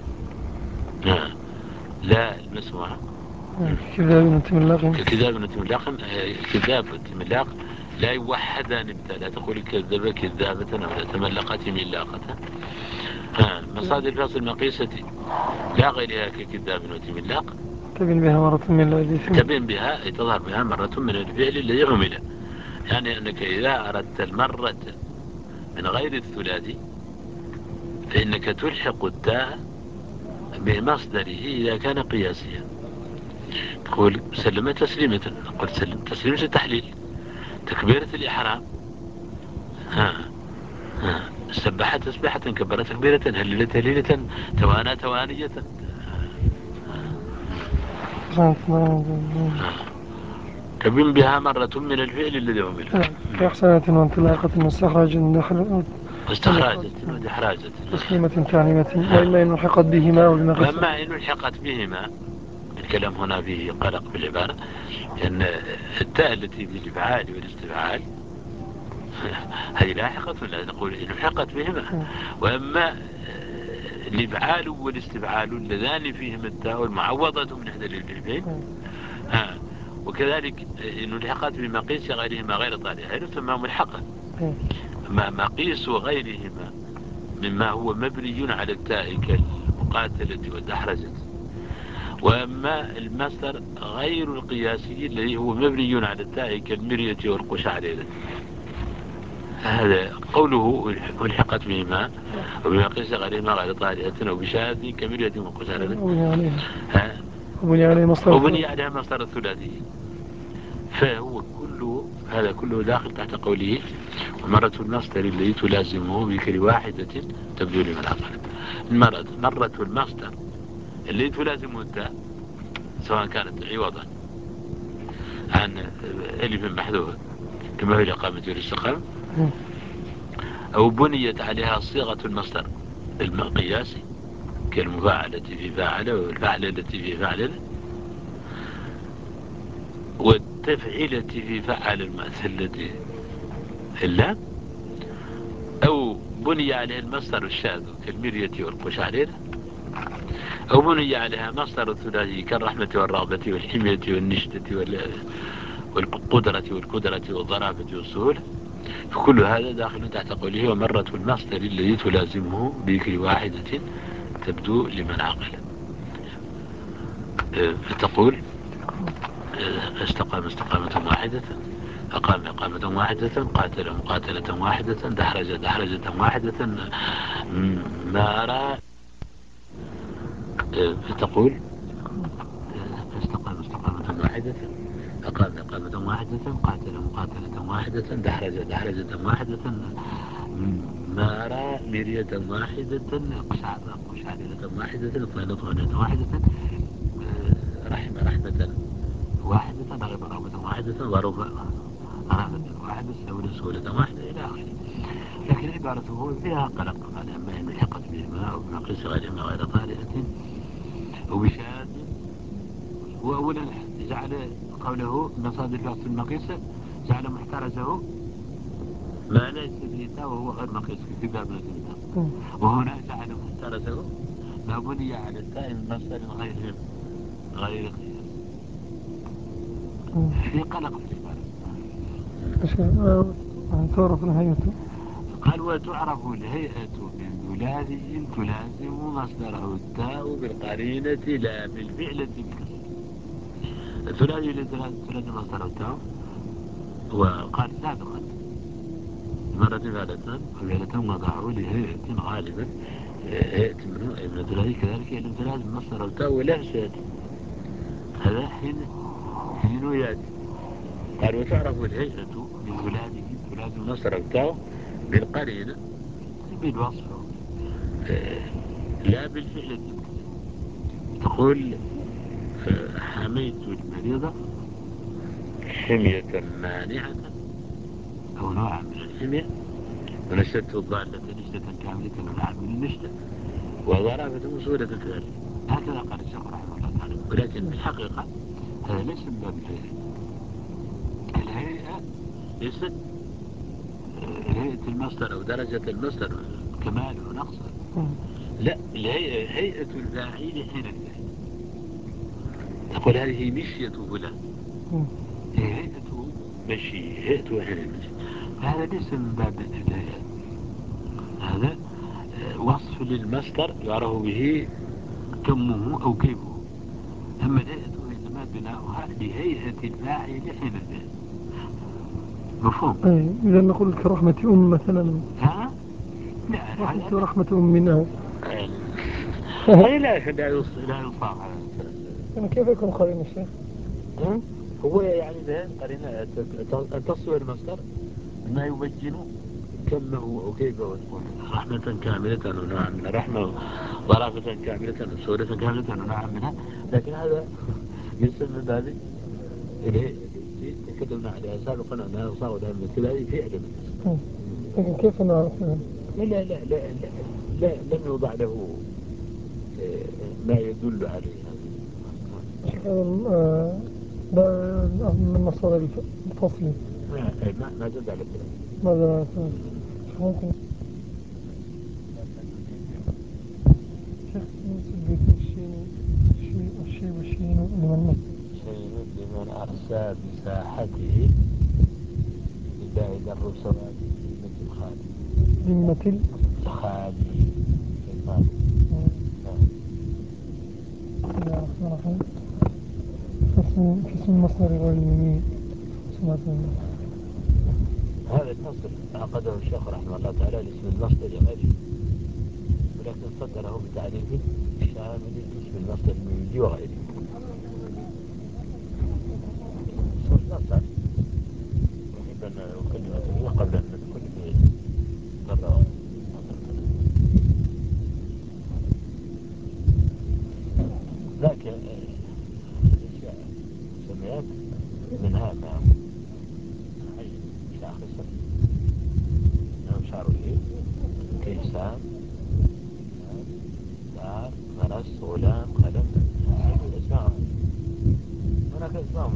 لا المسموعة كذاب وتملاق. كذاب وتملاق. كذاب وتملاق لا يوحدان بتاء، لا تقول كذب كذابة أو لا تملقت ملاقة. مصادر الفصل المقيسة لا غيرها ككذاب وتملاق تبين بها مرة من الذي تبين بها تظهر بها مرة من الفعل الذي عمل. يعني أنك إذا أردت المرة من غير الثلاثي فإنك تلحق التاء بمصدره إذا كان قياسيا. تقول سلم تسليمة، قل سلم تسليمة التحليل، تكبيرة الإحرام، ها ها سبح تسبحة، كبر تكبيرة، هلل تهليلة، توانى توانية. تبين بها مرة من الفعل الذي عمل. كأحسنة وانطلاقة واستخراج دخل واستخراجت ودحراجت تسليمة تعليمة. وإما إن الحقت بهما أو بما وإما إن الحقت بهما. الكلام هنا فيه قلق بالعبارة، لأن التاء التي في الإفعال والاستفعال هذه لاحقة، لا نقول إن الحقت بهما. وإما الإفعال والاستفعال اللذان فيهم التاء المعوضة من إحدى الإفعالين، ها وكذلك إن الحقت بمقيس غيرهما غير طارئة تسمى ملحقة. ما مقيس غيرهما مما هو مبني على التاء كالمقاتلة والدحرجة. وأما المصدر غير القياسي الذي هو مبني على التاء كالمرية والقشعريرة، هذا قوله الحقت بهما وبمقيس غيرهما غير طارئة أو بشاذ كمرية والقشعريرة وبني عليه مصدر وبني عليها مصدر الثلاثي، فهو كله هذا كله داخل تحت قوله ومرة المصدر الذي تلازمه بكل واحدة تبدو لمن عقل. المرة مرة المصدر الذي تلازمه التاء سواء كانت عوضا عن ألف محذوفة كما هي الإقامة والاستقامة، أو بنيت عليها صيغة المصدر المقياسي كالمفاعلة في فاعلة والفعلة التي في فعلة والتفعيلة في فعل المؤثلة اللام، أو بني عليها المصدر الشاذ كالمرية والقشعريرة، أو بني عليها مصدر الثلاثي كالرحمة والرغبة والحمية والنشدة والقدرة والكدرة والظرافة والسهولة. فكل هذا داخل تحت قوله ومرة المصدر الذي تلازمه بكل واحدة تبدو لمن عقل. فتقول استقام استقامة واحدة، أقام إقامة واحدة، قاتل مقاتلة واحدة، دحرج دحرجة واحدة، مارا. فتقول استقام استقامة واحدة، أقام إقامة واحدة، قاتل مقاتلة واحدة، دحرج دحرجة واحدة، مارا مرية واحدة، قشعر قشعريرة واحدة، طيلة طيلة واحدة، رحم رحمة واحدة، رغب رغبة واحدة، ضرب رغبة واحدة، سهولة سهولة واحدة إلى آخره. لكن عبارته فيها قلق على ما إن الحقت بهما أو بمقيس غيرهما غير طارئة وبشاذ. وأولا جعل قوله مصادر الفصل المقيسة جعل محترزه ما ليس فيه وهو غير مقيس في باب الكتاب، وهنا جعل محترزه ما بني على التاء من مصدر غير غير قياس. في قلق في العبارة. تعرف نهايته قال وتعرف الهيئة من ثلاثي تلازم مصدره التاء بالقرينة لا بالفعل الكسر. الثلاثي تلازم مصدره التاء وقال سابقا مرة فعلة وفعلة وضعوا لهيئة غالبا هيئة من ثلاثي كذلك لم تلازم مصدره التاء ولا سيأتي هذا حين حين يأتي. قال وتعرف الهيئة من ثلاثي تلازم مصدره التاء بالقرينة بالوصف لا بالفعل. تقول حميت المريضة حمية مانعة أو نوعا من الحمية ونشدت الضالة نشدة كاملة ونوعا من النشدة وضربت مصورة كذلك. هكذا قال الشيخ رحمه الله تعالى. ولكن في الحقيقة هذا ليس من باب الهيئة. الهيئة ليست هيئة المصدر أو درجة المصدر كمال ونقص. لا، الهيئة هيئة الفاعل حين الفعل. تقول هذه مشية فلان هيئة مشي هيئة حين المشي. هذا ليس من باب الهيئة. هذا وصف للمصدر يعرف به كمه أو كيفه. أما الهيئة إنما بناؤها لهيئة الفاعل حين الفعل. مفهوم؟ أي إذا نقول كرحمة أم مثلا. ها؟ لا رحمة رحمة أم منها. لا لا لا يصاب على يعني كيف يكون قرين الشيخ؟ هو يعني ذهن قرينة أن تصوير المصدر ما يبين كمه أو كيفه تكون رحمة كاملة ونوعا من الرحمة ضرافة كاملة وسورة كاملة ونوعا منها. لكن هذا يسمى من باب الهيئة التي تكلمنا عليها سابقا أنها صار لها من ابتدائي في علم. لكن كيف نعرف؟ لا لا لا لا, لا لم يوضع له ما يدل عليه. هذا من مصادر الفصل. ما ما دل على كده. ماذا ممكن شيخ نسبة الشيء الشيء الشيء والشيء لمن شيء لمن أرسى بساحته لله در سواد مثل خالي مثل خالي خالي. بسم الله الرحمن الرحيم. في اسم المصدر غير الميمين. هذا الفصل عقده الشيخ رحمه الله تعالى لاسم المصدر غيره، ولكن صدره بتعريف شامل لاسم المصدر الميمي وغيره. صدر يجب أن أكلمه قبل أن ندخل في مرة ذاك الأشياء سميات من هذا حي شاخصة نعم شعر إيه كيسان دار غرس غلام قلم اسمعوا هناك اسمعوا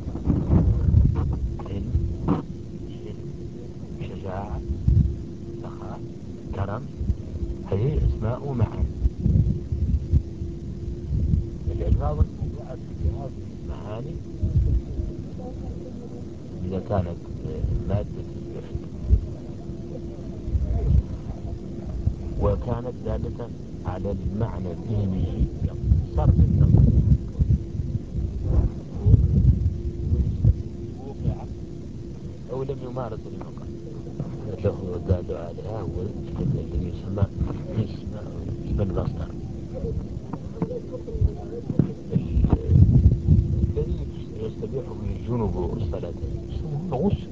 علم علم شجاعة سخاء كرم هذه اسماء معاني. الألفاظ الموضوعة في هذه المعاني إذا كانت مادة الفعل وكانت دالة على المعنى الذهني صرف النظر وقع أو لم يمارس المقام له الدال عليها هو الذي يسمى اسم المصدر الذي يستبيح به الجنوب والصلاة غسل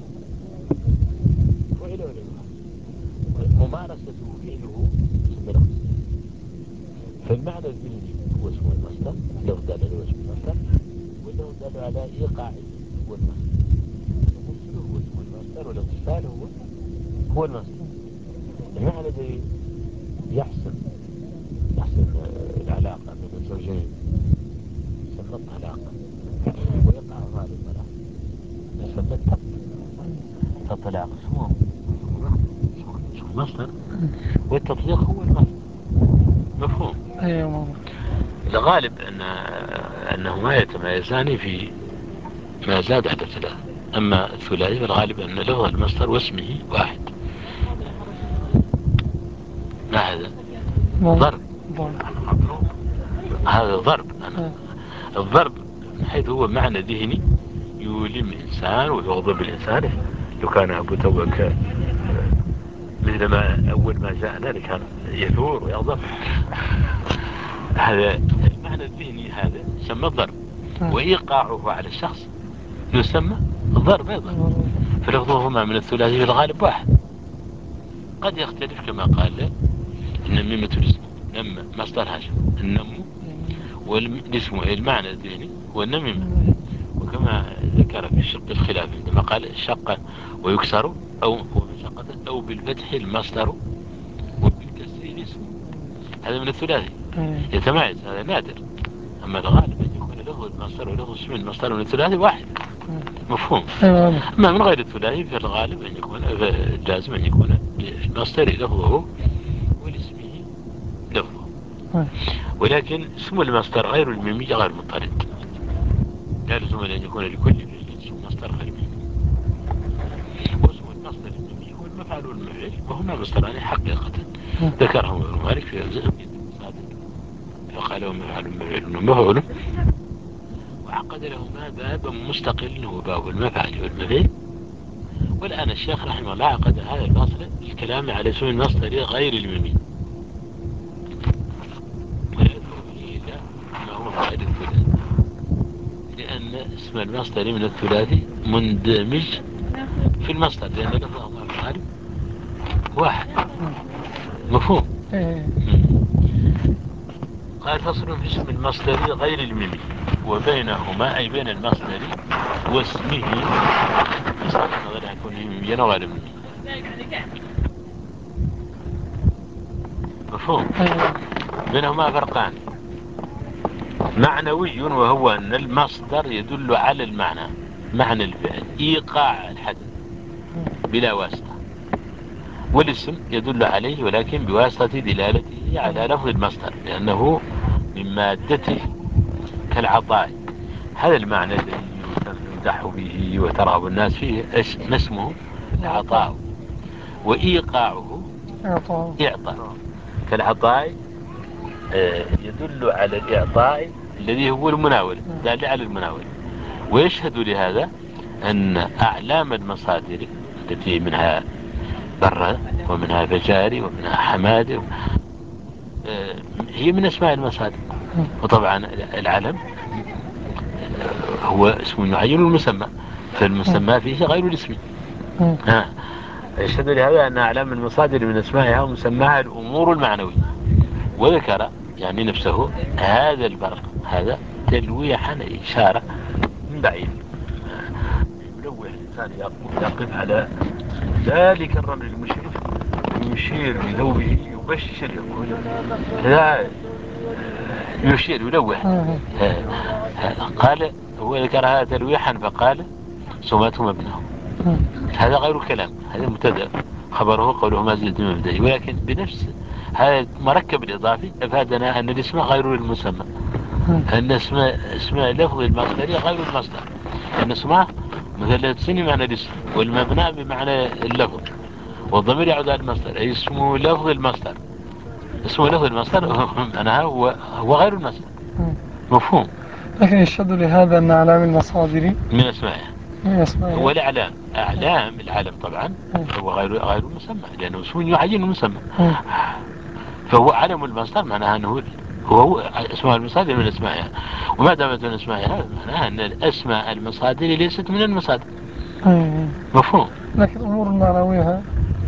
فعله ممارسته فعله يسمى الغسل. فالمعنى الذهني هو اسم المصدر له دال على اسم المصدر وله دال على إيقاعه هو المصدر. الغسل هو اسم المصدر والاغتسال هو هو المصدر. المعنى الذي يحسن يحسن العلاقة بين الزوجين يسمى الطلاق ويقع غالبا يسمى الطلاق. شو شو المصدر والتطليق هو المصدر. مفهوم؟ أيوة. الغالب أن أنهما يتميزان في ما زاد على ثلاثة. أما الثلاثي فالغالب أن له المصدر واسمه واحد. ما هذا نعم. ضرب. ضرب. هذا ضرب. أنا نعم. الضرب من حيث هو معنى ذهني يؤلم الإنسان ويغضب الإنسان. لو كان أبو توك مثل ما أول ما جاءنا كان يثور ويغضب. هذا المعنى الذهني هذا يسمى الضرب. نعم. وإيقاعه على الشخص يسمى الضرب أيضا. فلفظهما من الثلاثي في الغالب واحد. قد يختلف كما قال النميمة الاسم نم مصدر هاشم النمو والاسم المعنى الذهني هو النميمة. وكما ذكر في الشق الخلاف عندما قال شق ويكسر أو هو بشقة أو بالفتح المصدر وبالكسر الاسم. هذا من الثلاثي يتمايز. هذا نادر. أما الغالب أن يكون له المصدر وله اسم المصدر من الثلاثي واحد. مفهوم. أما من غير الثلاثي في الغالب أن يكون لازم أن يكون المصدر لفظه والاسمه لفظه. ولكن اسم المصدر غير الميمي غير مضطرد. لا لزم أن يكون لكل اسم مصدر غير الميمي. واسم المصدر الميمي هو المفعل والمفعل وهما مصدران حقيقة ذكرهم ابن مالك في الصادق فقال ومفعل ومفعل ومفعول وعقد لهما بابا مستقل هو باب المفعل والمفعل. والآن الشيخ رحمه الله عقد هذا الفصل الكلام على اسم المصدر غير الميمي ولا يذكر فيه إلا ما هو غير الثلاثي لأن اسم المصدر من الثلاثي مندمج في المصدر لأن لفظه الغالب واحد. مفهوم. قال فصل في اسم المصدر غير الميمي وبينهما أي بين المصدر واسمه بصرف النظر عن كونه ميميا وغير ميمي. مفهوم. بينهما فرقان معنوي وهو أن المصدر يدل على المعنى معنى الفعل إيقاع الحدث بلا واسطة والاسم يدل عليه ولكن بواسطة دلالته على لفظ المصدر لأنه من مادته كالعطاء. هذا المعنى الذي يمدح به وترغب الناس فيه ما اسمه العطاء وإيقاعه إعطاء. كالعطاء يدل على الإعطاء الذي هو المناول دال على المناول. ويشهد لهذا أن أعلام المصادر التي منها برة ومنها فجاري ومنها حمادي هي من أسماء المصادر. وطبعا العلم هو اسم يعين المسمى فالمسمى فيه غير الاسم. يشهد لهذا أن أعلام المصادر من أسمائها ومسماها الأمور المعنوية. وذكر يعني نفسه هذا الفرق هذا تلويحا إشارة من بعيد يلوح الإنسان يقف على ذلك الرمل المشرف يشير بذوبه يبشر يقول لا يشير يلوح. قال هو ذكر هذا تلويحا فقال سماتهم ابنهم. هذا غير كلام هذا مبتدا خبره قوله ما زلت مبدئي ولكن بنفس هذا مركب الإضافي أفادنا أن الاسم غير المسمى أن اسم اسم لفظ المصدر غير المصدر أن اسمه مثل سن معنى الاسم والمبنى بمعنى اللفظ والضمير يعود على المصدر أي اسمه لفظ المصدر. اسمه لفظ المصدر أنا هو هو غير المصدر. مفهوم. لكن يشهد لهذا أن أعلام المصادر من أسمائها هو الأعلام. أعلام العالم طبعا هو غير غير مسمى لأنه اسم يعين المسمى فهو علم المصدر معناها أنه هو اسماء المصادر من أسمائها وما دامت من أسمائها معناها أن الأسماء المصادر ليست من المصادر. مفهوم. لكن الأمور المعنوية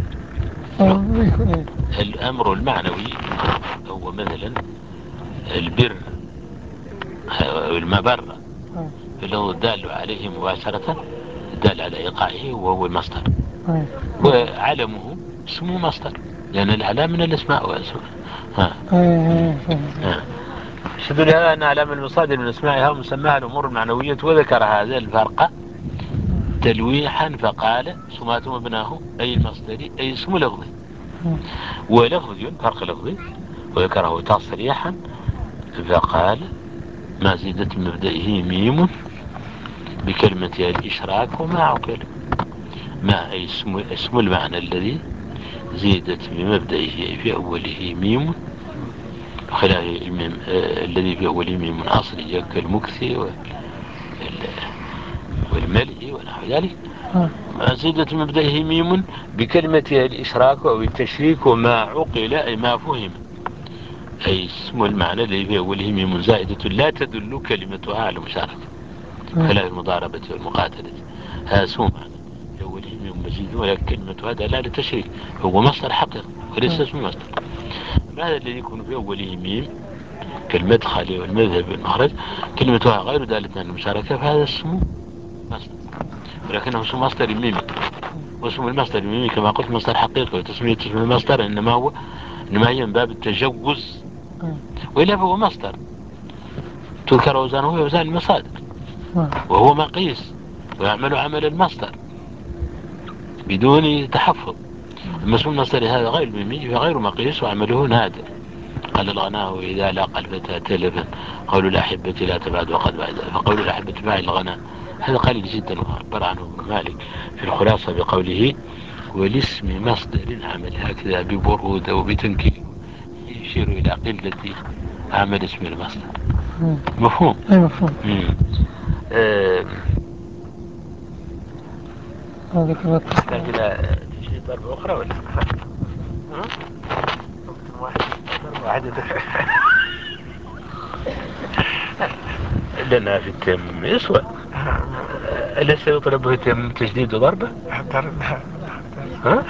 الأمر المعنوي هو مثلا البر والمبرة اللي هو الدال عليه مباشرة الدال على إيقاعه وهو المصدر وعلمه اسمه مصدر لأن العلام من الأسماء وأسماء. ها ها شد لهذا أن أعلام المصادر من أسمائها ومسماها الأمور المعنوية وذكر هذا الفرق تلويحا فقال سماتهم ابناه أي المصدر أي اسم لفظي ولفظي فرق لفظي وذكره تصريحا فقال ما زيدت من مبدئه ميم بكلمة الإشراك وما عقل ما أي اسم, اسم المعنى الذي زيدت بمبدئه في أوله ميم خلاف الميم آه الذي في أوله ميم أصلي كالمكث والملء ونحو ذلك. زيدت بمبدئه ميم بكلمة الإشراك أو التشريك وما عقل أي ما فهم، أي اسم المعنى الذي في أوله ميم زائدة لا تدل كلمتها على المشاركة خلاف المضاربة والمقاتلة. هذا اسم معنى في أوله ميم مزيد، ولكن كلمتها دلالة تشريك، هو مصدر حقيقي وليس اسم مصدر. هذا الذي يكون في أوله ميم كالمدخل والمذهب والمخرج كلمتها غير دالة على المشاركة، فهذا اسمه مصدر، ولكنه اسم مصدر ميمي، واسم المصدر ميمي كما قلت مصدر حقيقي، وتسمية اسم المصدر إنما هو إنما هي من باب التجوز، وإلا فهو مصدر تذكر أوزانه هو أوزان المصادر، وهو مقيس ويعمل عمل المصدر بدون تحفظ. أما اسم المصدر هذا غير ميمي فغير مقيس وعمله نادر. قال الغناء إذا لاقى الفتى تلفا قول الأحبة لا تبعد وقد بعد، فقول الأحبة باع الغناء هذا قليل جدا، وعبر عنه ابن مالك في الخلاصة بقوله والاسم مصدر عمل هكذا ببرودة وبتنكير يشير إلى قلة عمل اسم المصدر. مفهوم؟ أي مفهوم. آه هذا كما تحتاج إلى شيء ضربة أخرى ولا؟ ها؟ واحد لنا في التم يسوى أليس يطلب في التم تجديد ضربة؟ ها؟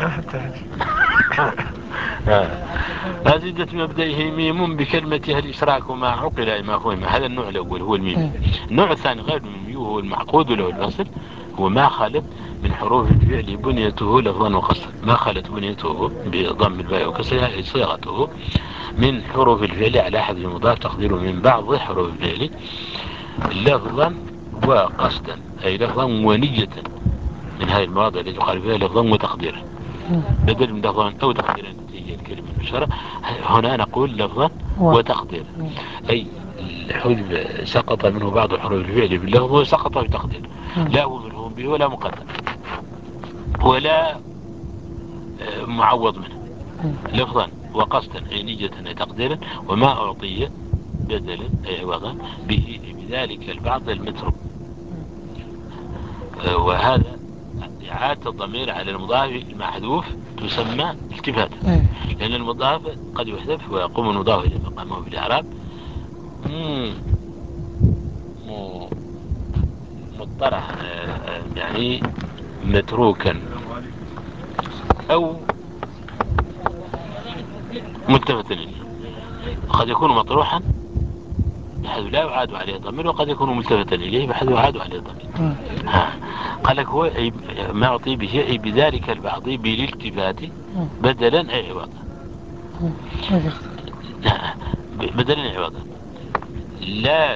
لا زيدت مبدئه ميم بكلمتها الإشراك وما عقل أي ما فهم. هذا النوع الأول هو الميم. النوع الثاني غير الميم وهو المعقود له الوصل، هو ما خلت من حروف الفعل بنيته لفظا وقصدا. ما خلت بنيته بضم الباء وكسرها صيغته من حروف الفعل على أحد المضاف تقديره من بعض حروف الفعل لفظا وقصدا، أي لفظا ونية من هذه المواضع التي يقال فيها لفظا وتقديرا، بدل من لفظا أو تقديرا هي الكلمة المشهورة. هنا نقول لفظا وتقديرا، أي الحجب سقط منه بعض حروف الفعل باللفظ وسقط بتقدير، لا هو منهم به ولا مقدم ولا معوض منه، لفظا وقصدا أي نية أي تقديرا، وما أعطي بدلا أي عوضا به بذلك البعض المتروك. وهذا إعادة الضمير على المضاف المحذوف تسمى التفاتا، لأن المضاف قد يحذف ويقوم المضاف إلى مقامه بالإعراب مطرح يعني متروكا أو ملتفتا إليه. قد يكون مطروحا بحيث لا يعاد عليه الضمير، وقد يكون ملتفتا إليه بحيث يعاد عليه الضمير. ها قال لك هو ما أعطي به أي بذلك البعض بالالتفات بدلا أي عوضا، بدلا أي عوضا، لا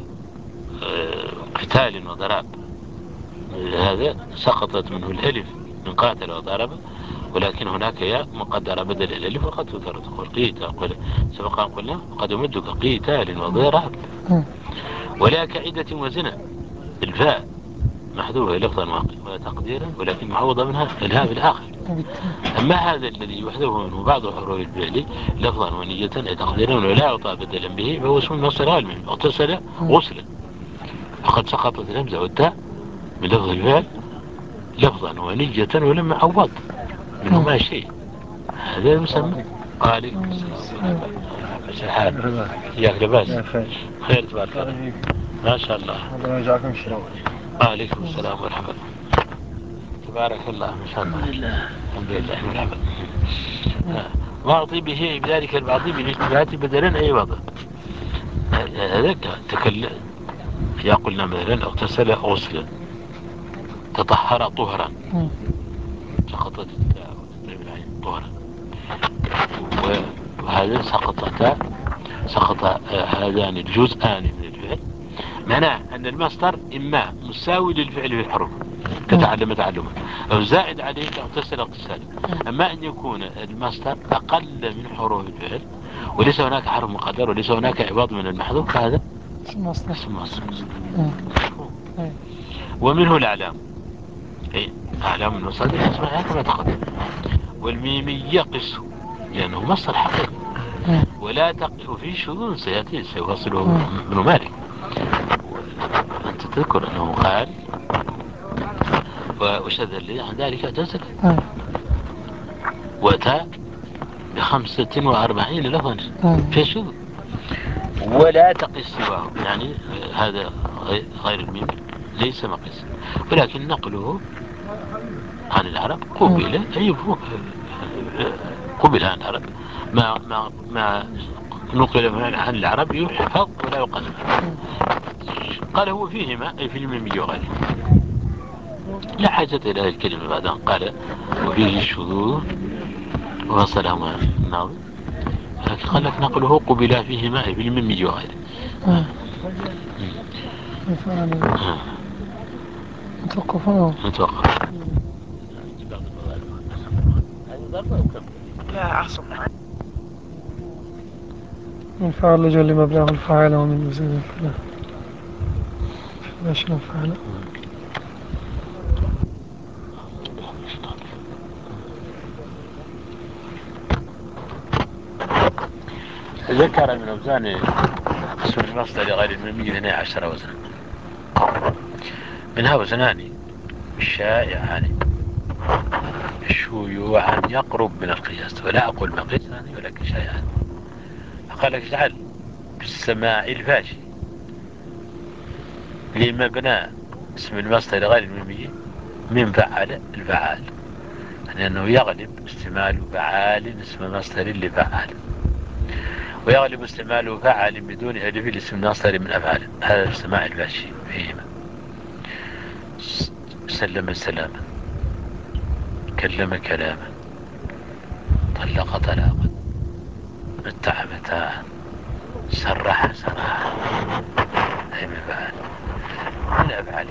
كقتال وضرب، هذا سقطت منه الألف من قاتل وضرب، ولكن هناك ياء مقدرة بدل الألف وقد تذكر تقول قيتا، سبق أن قلنا قد يمدك قيتال وضرب، ولا كعدة وزنا الفاء محذوفة لفظا وتقديرا ولكن معوضة منها الهاء في الآخر. أما هذا الذي يحذف منه بعض حروف الفعل لفظا ونية أي تقديرا ولا يعطى بدلا به فهو اسم مصدر علمي اغتسل غسلا، فقد سقطت الهمزة والتاء من لفظ الفعل لفظا ونية ولم يعوض منه ما شيء، هذا المسمى. عليكم السلام. مسحان ياك لباس خير تبارك الله ما شاء الله. رجعكم السلام. عليكم السلام ورحمة الله. تبارك الله ما شاء الله. الحمد لله والحمد. واعطي به بذلك البعض بالالتفات بدلا اي وضع. هذاك تكلم يا قلنا مثلا اغتسل غسلا، تطهر طهرا، سقطت العين طهرا، وهذا سقطتا سقط هذان الجزءان من الفعل، معناه أن المصدر إما مساوي للفعل في الحروف كتعلم تعلما أو زائد عليه كاغتسل اغتسالا. أما أن يكون المصدر أقل من حروف الفعل وليس هناك حرف مقدر وليس هناك عوض من المحذوف فهذا اسم مصدر. ومنه الأعلام، أي أعلام المصادر اسمها كما تقدم، والميمية قسه لأنه مصدر حقيقي ولا تقع فيه شذوذ سيأتي سيفصله ابن مالك. أنت تذكر أنه قال وشذ لي عن ذلك اعتزل وأتى بخمسة وأربعين لفظا في شذوذ ولا تقس سواه، يعني هذا غير الميم ليس مقيس، ولكن نقله عن العرب قبل أي قبل عن العرب ما ما ما نقل عن العرب يحفظ ولا يقال. قال هو فيهما أي في الميم وغيره لا حاجة إلى الكلمة بعد أن قال وفيه الشذوذ وصلها الناظم، لكن قال لك نقله قبل فيهما أي في الميم وغيره. نتوقف هنا نتوقف لا أحسن من فعل جل مبلغ الفعال ومن وزن الفعل فلاش نفعل. ذكر من أوزان اسم المصدر غير الميمي اثني عشر وزنا، منها وزنان شائعان شيوعا يقرب من القياس، ولا أقول مقيسان ولكن شائعان. فقال لك اجعل بالسماع الفاشي لمبنى اسم المصدر غير الميمي من فعل الفعال، يعني أنه يغلب استعمال فعال اسم مصدر لفعال، ويغلب استعمال فعل بدون ألف الاسم المصدر من أفعال. هذا السماع الفاشي فيهما. سلم سلاما، كلم كلاما، طلق طلاقا، متع متاعا، سرح سراحا، هي من فعل من أفعال.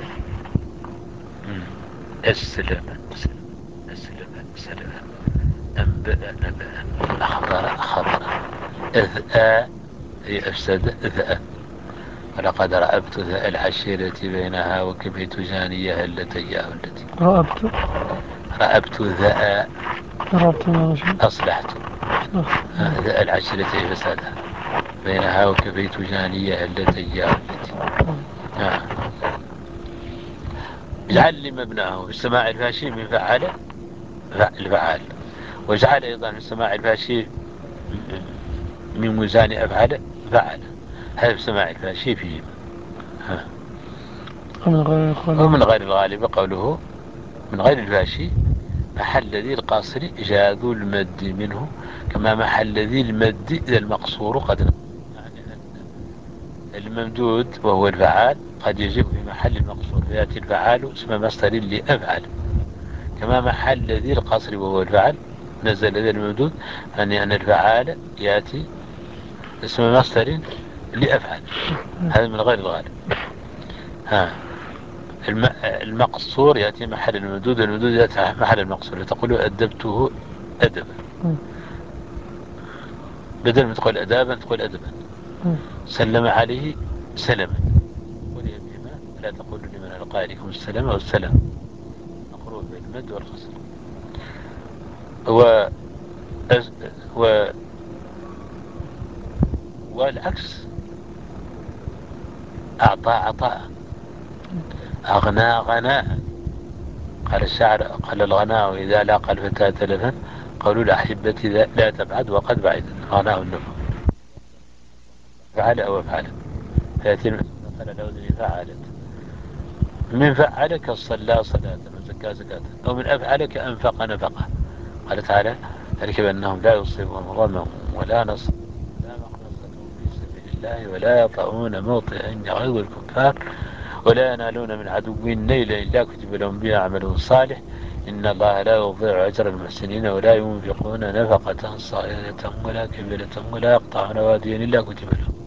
السلم السلم سلم، أنبأ نبأ، أخبر أخبر، إذآ هي أفسد إذآ. ولقد رأبت ذا العشيرة بينها وكبيت جانيها التي التي رأبت رأبت ذا رأبت ما أصلحت ذا العشيرة فسادها بينها وكبيت جانيها التي التي اجعل مبناه بالسماع الفاشي من فعل الفعال، واجعل أيضا بالسماع الفاشي من ميزان أفعل فعل. هذا بسماع الفاشي فيه. ومن غير ومن غير الغالب قوله من غير الفاشي محل ذي القاصر جاذ المد منه كما محل ذي المد إذا المقصور قد، يعني الممدود وهو الفعال قد يجب في محل المقصور، فيأتي الفعال اسم مصدر لأفعل، كما محل ذي القصر وهو الفعل نزل ذي الممدود، يعني أن الفعال يأتي اسم مصدر لأفعل. هذا من غير الغالب. ها المقصور يأتي محل الممدود، الممدود يأتي محل المقصور، تقول أدبته أدبا بدل ما تقول أدابا تقول أدبا. سلم عليه سلما، قل يا بهما لا تقول لمن ألقى إليكم السلام أو السلام، مقرون بالمد والخصر. و و والعكس أعطى عطاء، أغنى غناء. قال الشاعر قال الغناء إذا لاقى الفتاة تلفا قالوا لأحبتي لا تبعد وقد بعد. غناء النفر فعل أو فعل، فيأتي مثلا الأوزن فعلت من فعلك الصلاة صلاة وزكاة زكاة، أو من أفعلك أنفق نفقه. قال تعالى ذلك بأنهم لا يصيبهم ظمأ ولا نصب ولا مخمصة في سبيل الله ولا يطعون موطئا يغيظ الكفار ولا ينالون من عدو نيلا إلا كتب لهم بها عمل صالح إن الله لا يضيع أجر المحسنين ولا ينفقون نفقة صغيرة ولا كبيرة ولا يقطعون واديا إلا كتب لهم.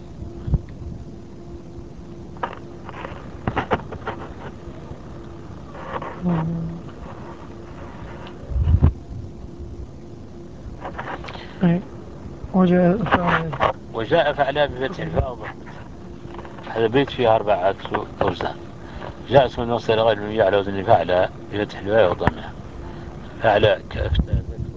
وجاء وجاء فعلا بفتح الفاء. هذا بيت فيه أربعة أوزان. جاء اسم النصر غير المبني على وزن فعل بفتح الفاء وضمها. فعل كأفتاد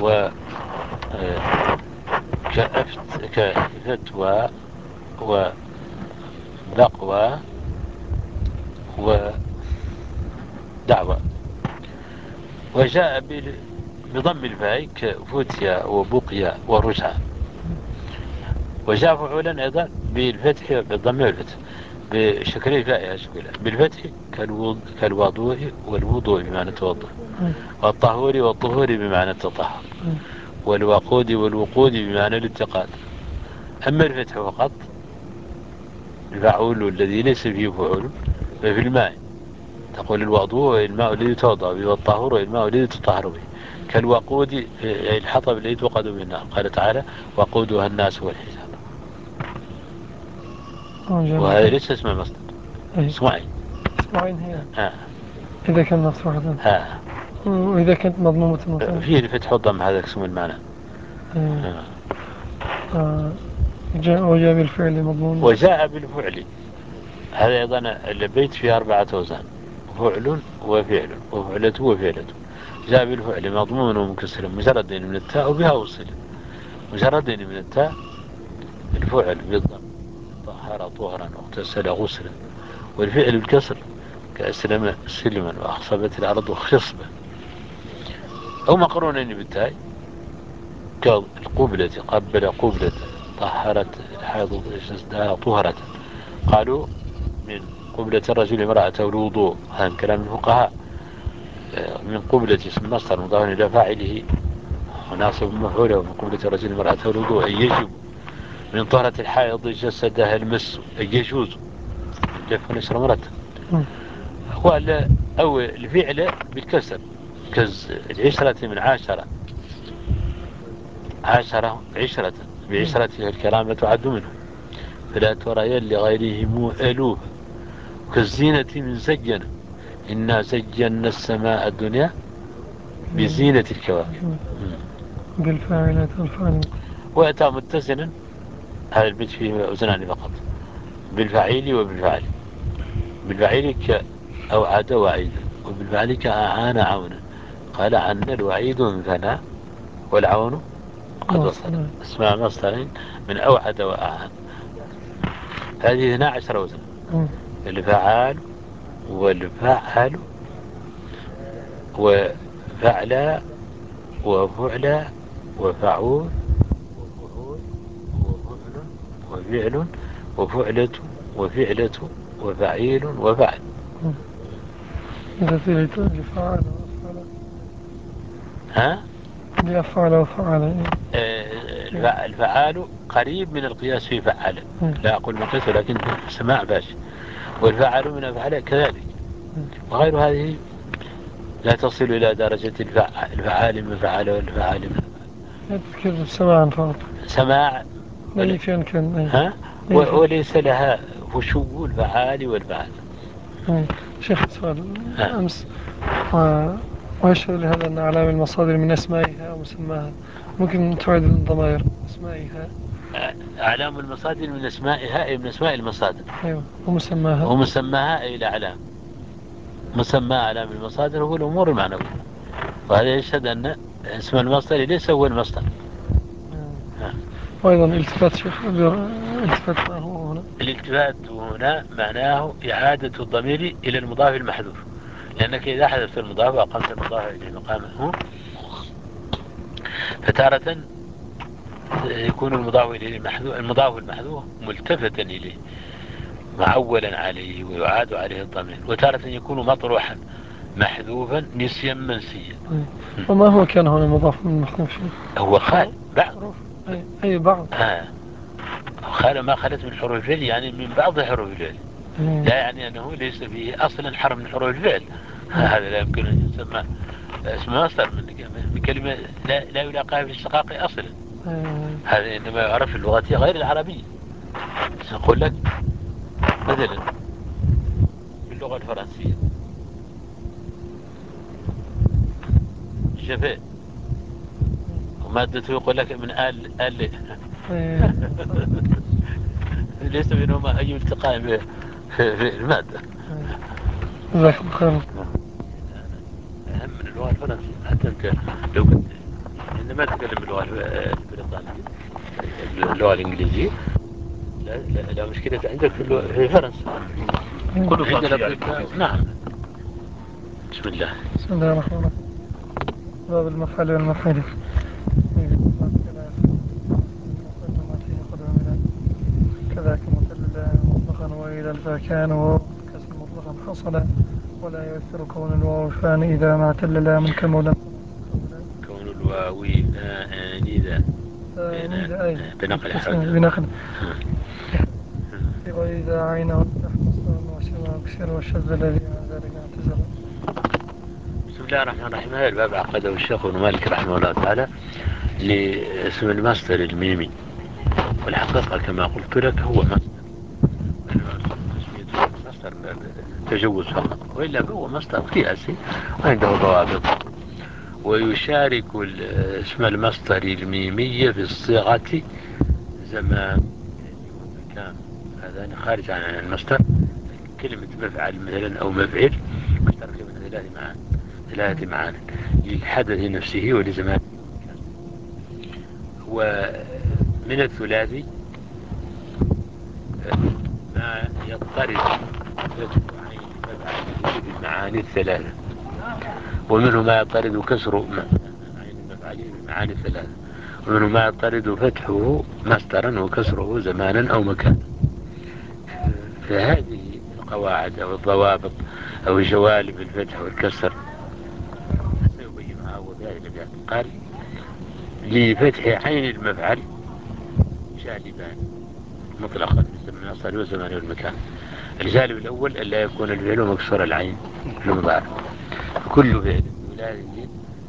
و آه، كأفت كفتوى ودقوى ودعوى. وجاء بضم الفاء كفتيا وبقيا ورجعة. وجاء فعولا أيضا بالفتح بالضم والفتح بشكل الفاء بالفتح كالوضوء والوضوء بمعنى التوضؤ، والطهور والطهور بمعنى التطهر، والوقود والوقود بمعنى الاتقاد. أما الفتح فقط الفعول الذي ليس فيه فعول ففي الماء تقول الوضوء الماء الذي يتوضأ به، والطهور الماء الذي تطهر به، كالوقود الحطب الذي توقد من النار. قال تعالى وقودها الناس والحجارة. وهذا ليس اسم المصدر، اسم عين. اسم عين هي آه. إذا كان مفتوحة آه. وإذا كانت مضمومة مثلا فيه الفتح والضم، هذا اسم المعنى. آه. آه. جاء وجاء بالفعل مضمون وجاء بالفعل. هذا أيضا البيت فيه أربعة أوزان: فعل وفعل وفعلة وفعلة. جاء بالفعل مضمون ومكسر مجردين من التاء وبها وصل، مجردين من التاء الفعل بالضم طهر طهرا واغتسل غسلا، والفعل الكسر كأسلم سلما وأخصبت الأرض خصبا، أو مقرونين بالتاء كالقبلة قبل قبلة طهرت الحائض جسدها طهرة. قالوا من قبلة الرجل امرأته الوضوء، هذا كلام الفقهاء. من قبلة اسم مصدر مضاف إلى فاعله وناصب مفعوله، من قبلة الرجل امرأته الوضوء أي يجب. من طهرة الحائض جسدها المس أي يجوز جف نشر مرته. أو الفعل بالكسر كالعشرة من عاشرة، عاشرة عشرة بعشرتها الكرامة تعد منه، فلا ترين لغيرهم ألوف. كالزينة من زين، إنا زينا السماء الدنيا بزينة الكواكب. بالفاعلات الفاعل. وأتى متزنا، هذا البيت فيه أوزنان فقط، بالفعيل وبالفعل. بالفعيل كأوعد وعيدا، وبالفعل كأعان عونا. قال عن الوعيد انثنى والعون قد وصل. اسمع مصدرين من أوعد وأعان. هذه اثنا عشر وزن: الفعال والفعل وفعل وفعل وفعول وفعول وفعل وفعلة وفعلة وفعيل وفعل. إذا تريد لفعل وفعل ها؟ لأفعل وفعل. الفعال قريب من القياس في فعل، لا أقول مقيس ولكن سماع باش. والفعل من أفعل كذلك، وغير هذه لا تصل إلى درجة الفعال من فعل والفعال من فعل. تذكر سماعا فقط، سماع ولي كان كان ها؟ وليس لها فشو الفعال والفعل. شيخ سؤال أمس ويشهد لهذا أن أعلام المصادر من أسمائها ومسماها، ممكن تعيد الضمائر أسمائها. أعلام المصادر من أسمائها أي من أسماء المصادر. أيوة. ومسماها ومسماها أي الأعلام. مسمى أعلام المصادر هو الأمور المعنوية، وهذا يشهد أن اسم المصدر ليس هو المصدر. وأيضا التفات شيخ التفات ما هو هنا؟ الالتفات هنا معناه إعادة الضمير إلى المضاف المحذوف، لأنك إذا حذفت المضاف وأقمت المضاف إلى مقامه فتارة يكون المضاف إليه المحذوف المضاف المحذوف ملتفتا إليه معولا عليه ويعاد عليه الضمير، وتارة يكون مطروحا محذوفا نسيا منسيا. وما هو كان هنا مضاف من محذوف؟ هو خال بعض أي, أي بعض آه. خال ما خلت من حروف الفعل، يعني من بعض حروف الفعل، لا يعني أنه ليس فيه أصلا حرف من حروف الفعل. هذا لا يمكن أن يسمى اسم مصدر من كلمة لا, لا يلاقاها في الاشتقاق أصلا. هذا إنما يعرف في اللغة غير العربية. سنقول لك مثلا في اللغة الفرنسية شفاء ومادته يقول لك من آل آل ليس بينهما أي التقاء في, في المادة. جزاك الله خير. أهم من اللغة الفرنسية. حتى أنت لو كنت أنا ما أتكلم باللغة البريطانية، اللغة الإنجليزية. لا, لا, لا مشكلة عندك في, في فرنسا كله فرنسي. نعم. بسم الله. بسم الله الرحمن الرحيم. باب المفعل والمفعول. كذاك مثل مطلقا وإذا الفاء كان وكسر مطلقا حصل ولا يؤثر كون الواو فان إذا ما اعتل لا من كمولا كون الواو آنذا بنقل بنقل وإذا عينه وكسر والشذ الذي عن ذلك اعتزل. بسم الله الرحمن الرحيم. هذا الباب عقده الشيخ ابن مالك رحمه الله تعالى لاسم المصدر الميمي، والحقيقة كما قلت لك هو مصدر مصدر تجوز فقط، وإلا هو مصدر قياسي وعنده ضوابط. ويشارك اسم المصدر الميمي في الصيغة زمان مكان، هذا خارج عن المصدر. كلمة مفعل مثلا أو مفعل مشتركة من ثلاث معاني ثلاث معاني للحدث نفسه ولزمان. ومن الثلاثي ما يضطرد عين مفعله بالمعاني الثلاثة، ومنه ما يضطرد كسر عين مفعله بالمعاني الثلاثة، ومنه ما يضطرد فتحه مصدرا وكسره زمانا أو مكانا. فهذه القواعد أو الضوابط أو جوالب الفتح والكسر سيبينها هو في هذه الأبيات. قال لفتح عين المفعل جانبان مطلقا في المصدر والزمان والمكان. الجانب الأول ألا يكون الفعل مكسور العين في المضارع، كل فعل ولازم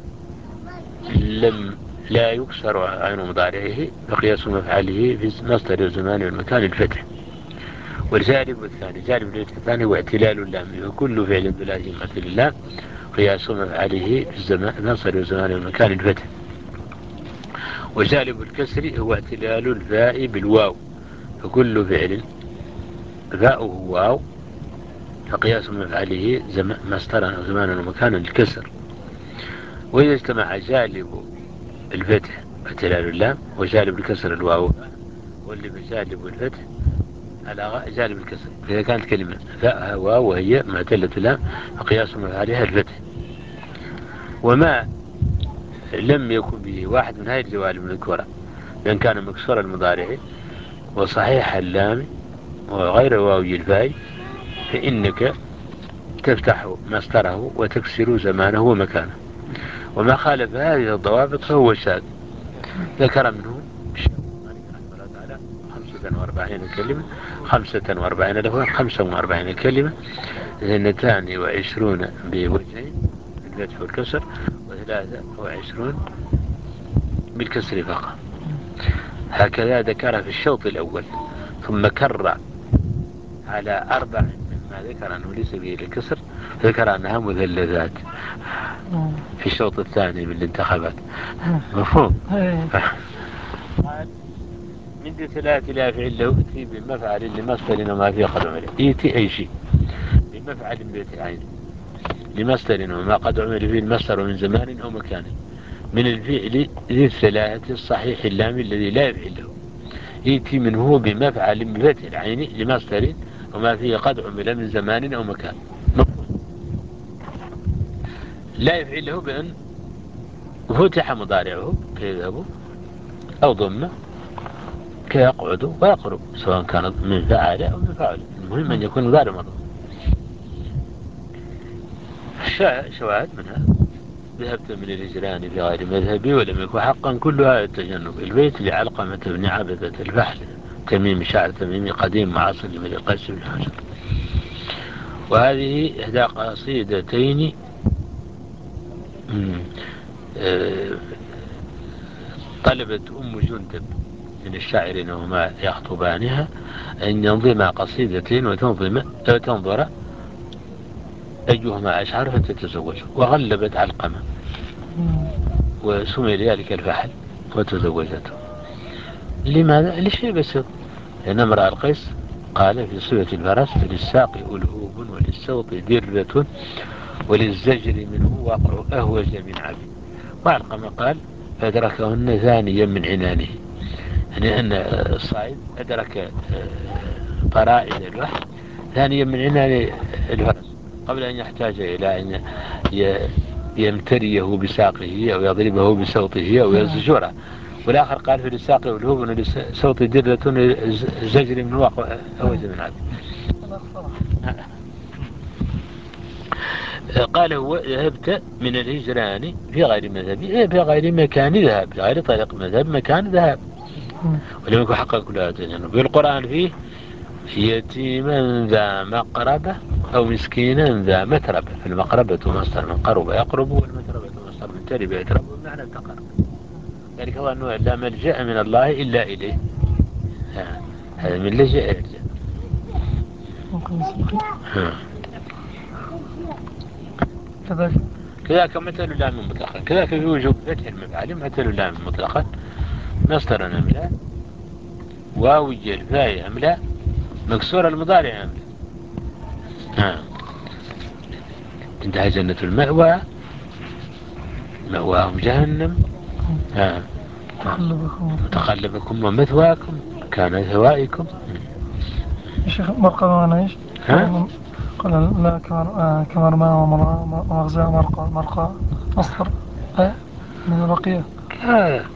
لم لا يكسر عين مضارعه فقياس مفعله في المصدر والزمان والمكان الفتح. والجانب الثاني جانب الثاني هو اعتلال اللام، وكل فعل بلازم مثل الله قياس مفعله في الزمان المصدر والزمان والمكان الفتح. وجانب الكسر هو اعتلال الفاء بالواو، فكل فعل فاؤه واو فقياس مفعله مصدرا أو زمانا ومكانا الكسر. وإذا اجتمع جانب الفتح اعتلال اللام وجانب الكسر الواو، واللي بجانب الفتح على جانب الكسر، فإذا كانت كلمة فاءها واو وهي معتلة اللام فقياس مفعلها الفتح. وما لم يكن به واحد من هذه الجوانب المذكورة، لأن كان مكسور المضارع وصحيح اللام وغير واوي الفاء، فإنك تفتح مصدره وتكسر زمانه ومكانه. وما خالف هذه الضوابط فهو شاذ. ذكر منه الشيخ مالك رحمه الله تعالى خمسة وأربعين كلمة، خمسة وأربعين له خمسة وأربعين كلمة، اثنتان وعشرون بوجهين بالفتح والكسر، وثلاثة وعشرون بالكسر فقط. هكذا ذكر في الشوط الأول، ثم كرر على أربع مما ذكر أنه ليس به الكسر، ذكر أنها مثلثات في الشوط الثاني من الانتخابات. مفهوم؟ قال من دي ثلاث لا فعل له ائتي بمفعل لمصدر وما فيه قد عمل. ائتي أي شيء بمفعل بيت عين لمصدر وما قد عمل فيه المصدر من زمان أو مكان من الفعل ذي الثلاثة الصحيح اللام الذي لا يفعل له. ائتي منه بمفعل بفتح العين لمصدر وما فيه قد عمل من زمان أو مكان. لا يفعل له بأن فتح مضارعه كيذهب أو ضمه كيقعد ويقرب، سواء كان من فعل أو من فعل، المهم أن يكون مضارع مضموم. شواهد منها ذهبت من الهجران في غير مذهبي ولم يكن حقا كلها التجنب. البيت لعلقمة بن عبدة الفحل تميم شاعر تميمي قديم معاصر لملك قيس بن حجر. وهذه إحدى قصيدتين طلبت أم جندب من الشاعرين وهما يخطبانها أن ينظم قصيدتين وتنظم وتنظر أيهما أشعر فتتزوج، وغلبت علقمة وسمي ذلك الفحل وتزوجته. لماذا؟ لشيء بسيط، لأن امرأ القيس قال في صفة الفرس للساق ألهوب وللسوط درة وللزجر منه وقع أهوج من عبي. وعلقمة قال فأدركهن ثانيا من عنانه، يعني أن الصائد أدرك فرائد الوحي ثانيا من عنان الفرس قبل أن يحتاج إلى أن يمتريه بساقه أو يضربه بصوته أو يزجره. والآخر قال في الساق والهوب صوت دردة زجر من واقع أوز من عبد. قال هو ذهبت من الهجران في غير مذهب، في غير مكان ذهب، في غير طريق مذهب مكان ذهب، ولم يكن حقا كل هذا. في القرآن فيه يتيما ذا مقربة أو مسكينا ذا متربة. فالمقربة مصدر من قرب يقرب، والمتربة مصدر من ترب يترب، بمعنى التقرب. ذلك هو أنه لا ملجأ من الله إلا إليه، هذا من لجأ يرجع. كذلك مثل اللام مطلقا، كذلك في وجوب فتح المفعول مثل اللام مطلقا مصدر أملا، واوي الفاء أملا، مكسور المضارع أملا. ها انتهى جنة المأوى، مأواهم جهنم، ها متقلبكم ومثواكم كان ثوائكم. الشيخ مرقى معنا ايش؟ ها؟ قال لا كمر كمرمى ومغزى مرقى مرقى مصدر من الرقية. ك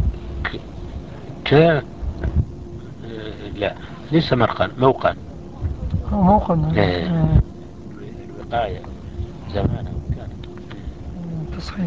ك لا ليس مرقا، موقا. موقا الوقاية زمانا ومكانا. تصحيح.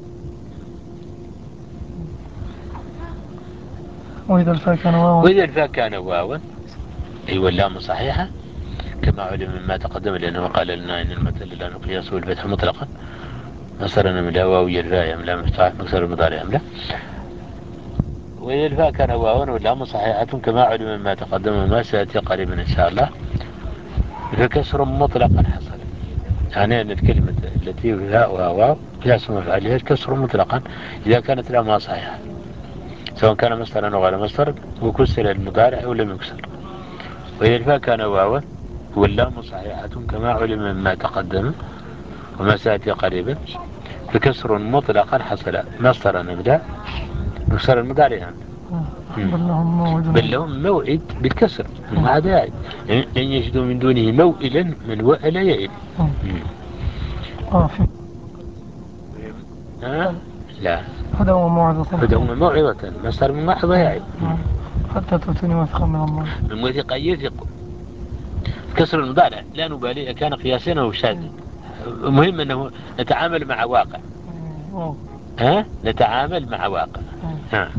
وإذا الفاء كان واوا، وإذا الفاء كان واوا أي واللام صحيحة كما علم مما تقدم، لأنه قال لنا إن المثل لا مقياس والفتح مطلقا مصدرنا من واوي الفاء أم لا مفتاح مكسر المضارع أم لا. وإذا الفاء كان واوا واللام صحيحة كما علم مما تقدم وما سيأتي قريبا إن شاء الله، فكسر مطلقا حصل، يعني أن الكلمة التي فيها واو فيها اسم مفعولها كسر مطلقا إذا كانت لامها صحيحة، سواء كان مصدرا أو غير مصدر، وكسر المضارع أو لم يكسر. وإذا الفاء كان واوا واللام صحيحة كما علم مما تقدم وما سيأتي قريبا، فكسر مطلقا حصل مصدرا نبدأ مكسر المضارع بل لهم موعد بالكسر مع داعي لن يجدوا من دونه موئلا من وأل يئل. ها لا هدى وموعظة، هدى وموعظة مصدر من موعظة يعد حتى تؤتوني وثقا من الله، من وثق يثق. كسر المضارع لا نبالي كان قياسنا وشاذ، المهم أنه نتعامل مع واقع. ها نتعامل مع واقع. ها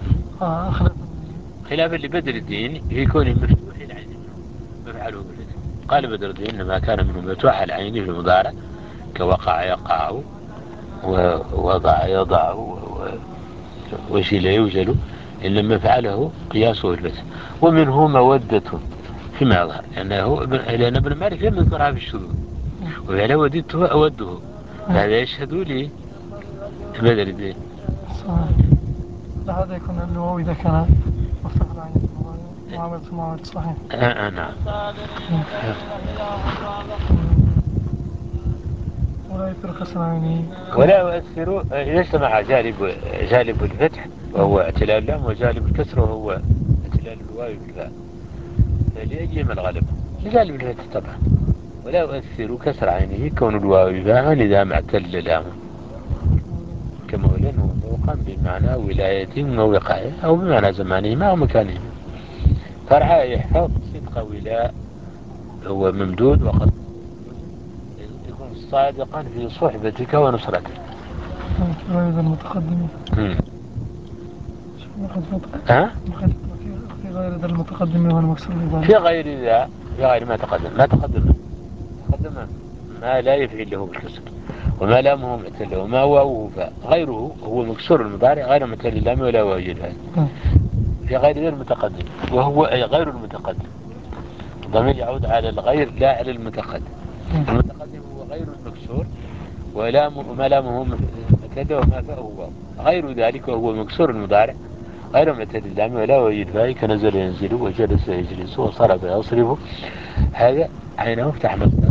خلافا لبدر الدين في كونه مفتوح العين مفعله بالفتح. قال بدر الدين إنما كان منه مفتوح العين في المضارع كوقع يقع ووضع يضع وشيل يوجل، إن لما فعله قياسه الفتح. ومنه مودة فيما يظهر لأنه لأن ابن مالك لم يذكرها في الشذوذ، وإذا وددته أوده، هذا يشهد لي بدر الدين. هذا يكون اللواء إذا كان مفتوح العين معاملة معاملة صحيح. آه نعم. ولا يؤثر كسر عينه، ولا يؤثر إذا اجتمع جانب جانب الفتح وهو اعتلال اللام وجانب الكسر وهو اعتلال الواو بالفاء، فلأجل الغلبة لجانب الفتح طبعا. ولا يؤثر كسر عينه كون الواو بالفاء إذا ما اعتل اللام كمولا وموقا بمعنى ولاية ووقاية أو بمعنى زمانهما أو مكانهما. فرع يحفظ صدق ولاء هو ممدود وقد يكون صادقا في صحبتك ونصرتك. غير المتقدمين. ها؟ في غير ذا المتقدم والمكسر في غير ذا في غير ما تقدم ما تقدم تقدم ما لا يفعل له بالكسر وما لامه معتل وما واوه فاء، غيره هو مكسور المضارع غير معتل اللام ولا واو الفاء في غير ذا المتقدم، وهو أي غير المتقدم. الضمير يعود على الغير لا على المتقدم. المتقدم هو غير المكسور ولامه وما لامه معتل وما فاءه واو، غير ذلك وهو مكسور المضارع غير معتل اللام ولا واو الفاء كنزل ينزل وجلس يجلس وصرف يصرف. هذا عينه افتح مصدر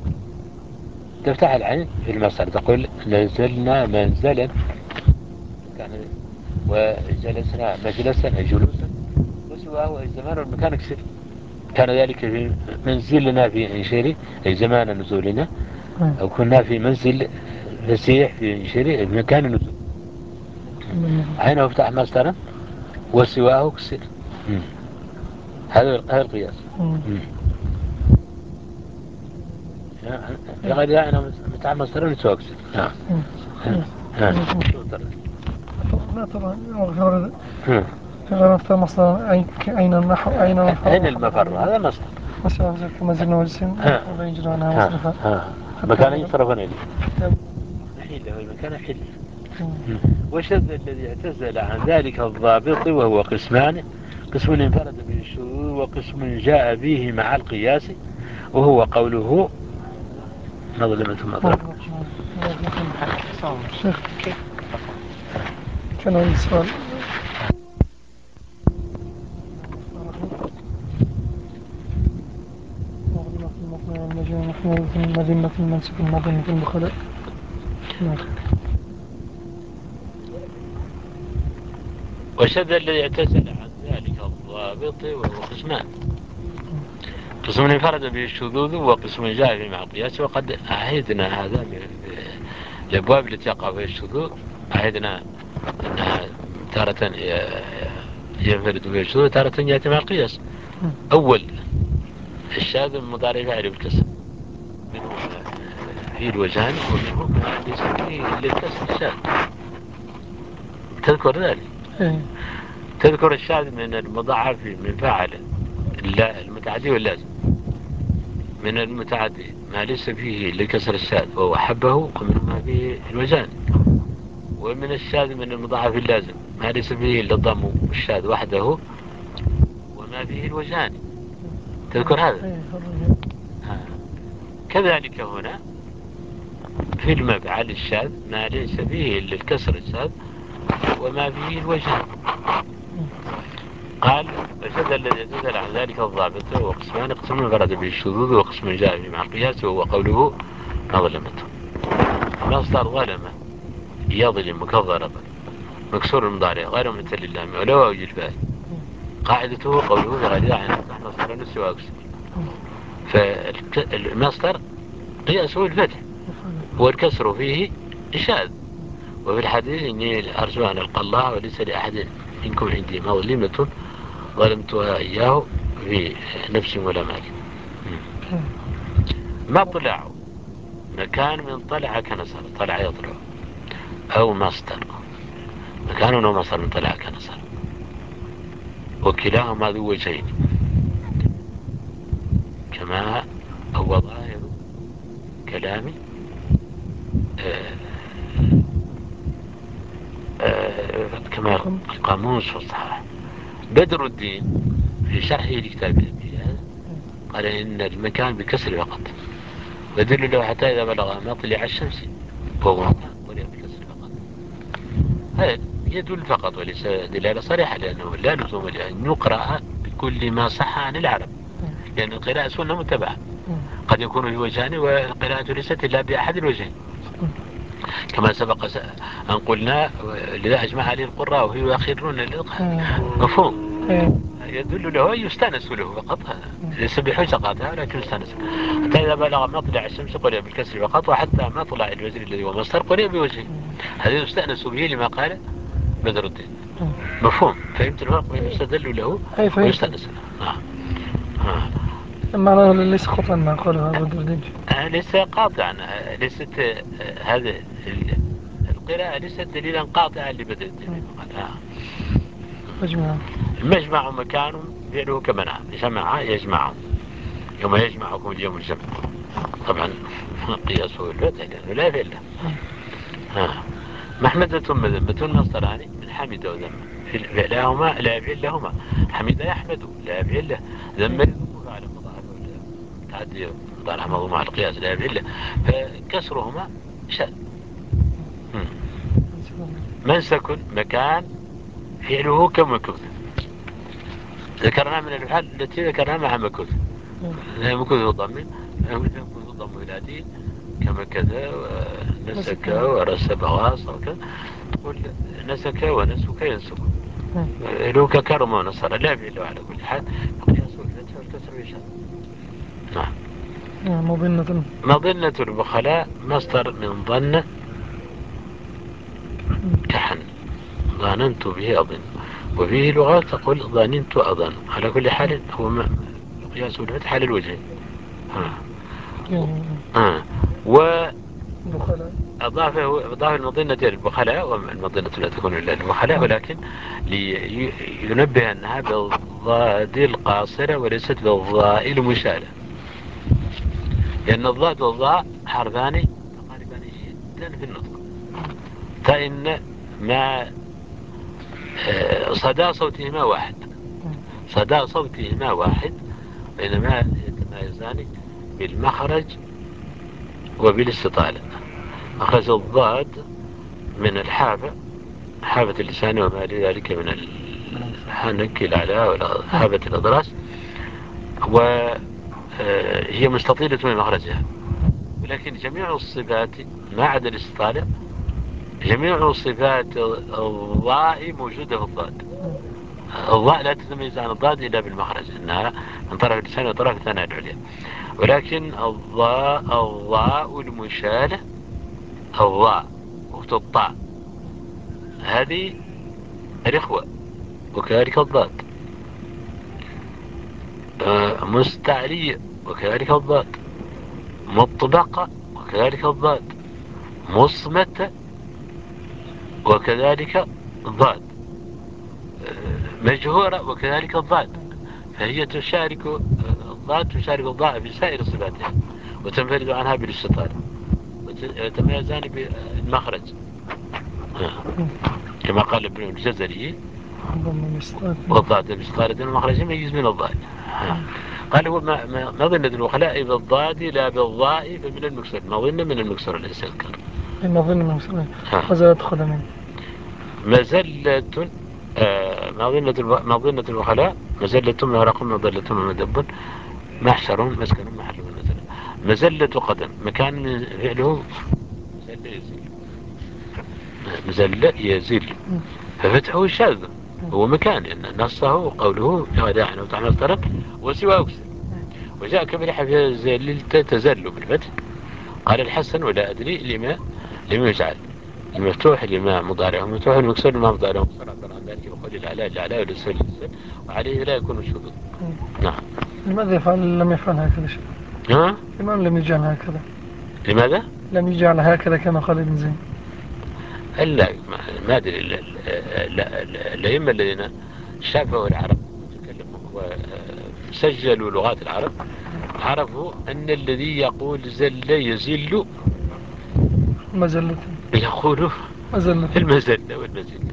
تفتح العين في المصدر تقول نزلنا منزلا كان وجلسنا مجلسا جلوسا وسواه الزمان والمكان كسر. كان ذلك في منزلنا في انشيري أي زمان نزولنا، أو كنا في منزل فسيح في انشيري مكان النزول. عينه فتح مسطرا وسواه كسر. هذا هذا القياس. لقد يعني متع مسطرا وسواه كسر. نعم. لا طبعا غير مفتر مصدر أين النحو أين المفر أين المفر هذا مصدر مثلا كما زلنا والسن ويجرى عنها مصرفا مكان يصرفون إليه حيلة المكان حيلة. وشذ الذي اعتزل عن ذلك الضابط وهو قسمان: قسم انفرد به الشذوذ وقسم جاء به مع القياس، وهو قوله مظلمة مضرب. شيخ كان عندي سؤال. مذمة المنسك المظلمة البخلاء. وشذ الذي اعتزل عن ذلك الضابط وهو قسمان: قسم انفرد به الشذوذ وقسم جاء به مع القياس. وقد أعيدنا هذا من الأبواب التي يقع فيها الشذوذ، أعيدنا أنها تارة ينفرد به الشذوذ تارة يأتي مع القياس. أول الشاذ المضارع فاعل بالكسر منه في الوجهان ومنه ليس فيه إلا الكسر الشاذ. تذكر ذلك؟ تذكر الشاذ من المضاعف من فاعل المتعدي واللازم. من المتعدي ما ليس فيه لكسر الشاذ وهو حبه ومن ما فيه الوجهان. ومن الشاذ من المضاعف اللازم ما ليس فيه إلا الضم والشاذ وحده وما فيه الوجهان. تذكر هذا؟ كذلك هنا في المفعل الشاذ ما ليس فيه إلا الكسر الشاذ وما فيه الوجهان. قال: فشذ الذي اعتزل عن ذلك الضابط وهو قسمان: قسم انفرد به الشذوذ وقسم جاء به مع القياس، وهو قوله مظلمته. مصدر ظلم يظلم كالضرب مكسور المضارع غير ممثل لله ولو أوجد فاعل. قاعدته قوله بغير داعي نفتح مصدر نفس واكسر. فالمصدر قياسه الفتح والكسر فيه شاذ. وفي الحديث: إني أرجو أن ألقى الله وليس لأحد منكم عندي مظلمة ظلمتها إياه في نفس ولا مال. مطلع مكان من طلع كنصر، طلع يطلع، أو مصدر مكان من مصدر من طلع كنصر، وكلاهما ذو وجهين كما هو ظاهر كلامي آه آه كما القاموس والصحاح. بدر الدين في شرحه لكتاب الأنبياء قال: إن المكان بكسر فقط، ودل له حتى إذا بلغ مطلع الشمس وهو مكان وليس بكسر فقط. هذا يدل فقط وليس دلالة صريحة، لأنه لا لزوم لأن يقرأ بكل ما صح عن العرب، لأن القراءة سنة متبعة. قد يكون في وجهان والقراءة ليست إلا بأحد الوجهين كما سبق أن قلنا، لذا أجمع عليه القراء وهي يؤخرون الإلقاء. مفهوم؟ يدل له يستانس له فقط، ليس بحجة قاطعة ولكن يستانس. حتى إذا بلغ مطلع الشمس قرئ بالكسر فقط، وحتى مطلع الوزر الذي هو مصدر قرئ بوجهه. هذا يستانس به لما قال بدر الدين. مفهوم؟ فهمت الفرق بين يستدل له ويستانس له. نعم. معناه ليس خطأ ما قاله هذا بدر الدين. ليس قاطعا، ليست هذا القراءة ليست دليلا قاطعا لبدر الدين. مجمع المجمع مكان فعله كمنع جمع يجمعهم يوم يجمعكم اليوم الجمع. طبعا قياسه الفتح لأنه لا فعل له. محمدة مذمة مصدران من حمد وذم في فعلهما لا فعل لهما. حمد يحمد لا فعل له، ذم يذم على مضاعف تعدي مضارع مضموم على القياس لا فعل له، فكسرهما شاذ. منسك مكان فعله كمكوث، ذكرنا من الأفعال التي ذكرناها مع مكوث. مكوث الضم مكوث الضم العديد كما كذا ونسك ورسب غاص وكذا. نقول نسك ونسك ينسك لو ككرم ونصر لا بيلو على كل حال قد يصل الفتح والكسر يشاء. نعم. مظنة مظنة البخلاء مصدر من ظن كحن ظننت به أظن، وفيه لغات تقول ظننت أظن. على كل حال هو قياس الفتح على الوجه. ها. ها. و أضاف أضاف المظنة للبخلاء، والمظنة لا تكون إلا للبخلاء، ولكن لينبه أنها بالضاد القاصرة وليست بالضاء المشالة، لأن الضاد والضاء حرفان متقاربان جدا في النطق، فإن مع صدى صوتهما واحد صدى صوتهما واحد بينما يتمايزان بالمخرج وبالاستطالة. أخذ الضاد من الحافة، حافة اللسان وما لذلك من الحنك الأعلى وحافة الأضراس، وهي مستطيلة من مخرجها، ولكن جميع الصفات ما عدا الاستطالة، جميع صفات الضاء موجودة في الضاد. الضاء لا تتميز عن الضاد إلا بالمخرج، أنها من طرف اللسان وطرف الثناء العليا، ولكن الضاء الضاء المشالة الضاء وتطاع هذه رخوة، وكذلك الضاد مستعلية وكذلك الضاد مطبقة وكذلك الضاد مصمتة وكذلك الضاد مجهورة وكذلك الضاد. فهي تشارك الضاد تشارك الضاء في سائر صفاتها وتنفرد عنها بالاستطالة وتميزان بالمخرج كما قال ابن الجزري والضاد باستطالة المخرج يميز من الضاد. قال هو مظنة البخلاء بالضاد لا بالضاء فمن المكسور، مظنة من المكسور ليس الكر. المظنة من المكسور مزلة خدمين مزلة آه مظنة مظنة البخلاء مزلة مهرق مظلة مدب محشر مسكن محل من مزلة قدم مكان من فعله مزلة يزيل مزلة يزيل ففتحه شاذ هو مكان لأن نصه قوله وداعا وتعمل طرق وسوى أكسر. وجاء كبريحة في زللت تزل بالفتح. قال الحسن ولا أدري لما لما يجعل المفتوح لما مضارع ومفتوح المكسور لما مضارع ومكسور عبر عن ذلك وقال العلاء العلاء والسل وعليه لا يكون الشذوذ. نعم. لماذا يفعل لم يفعل هكذا شيء؟ ها؟ لماذا لم يجعل هكذا؟ لماذا؟ لم يجعل هكذا كما قال ابن زين. لا ما أدري الأئمة الذين شافوا العرب وسجلوا لغات العرب عرفوا أن الذي يقول زل يزل مزلة يقولوا مزلة المزلة والمزلة.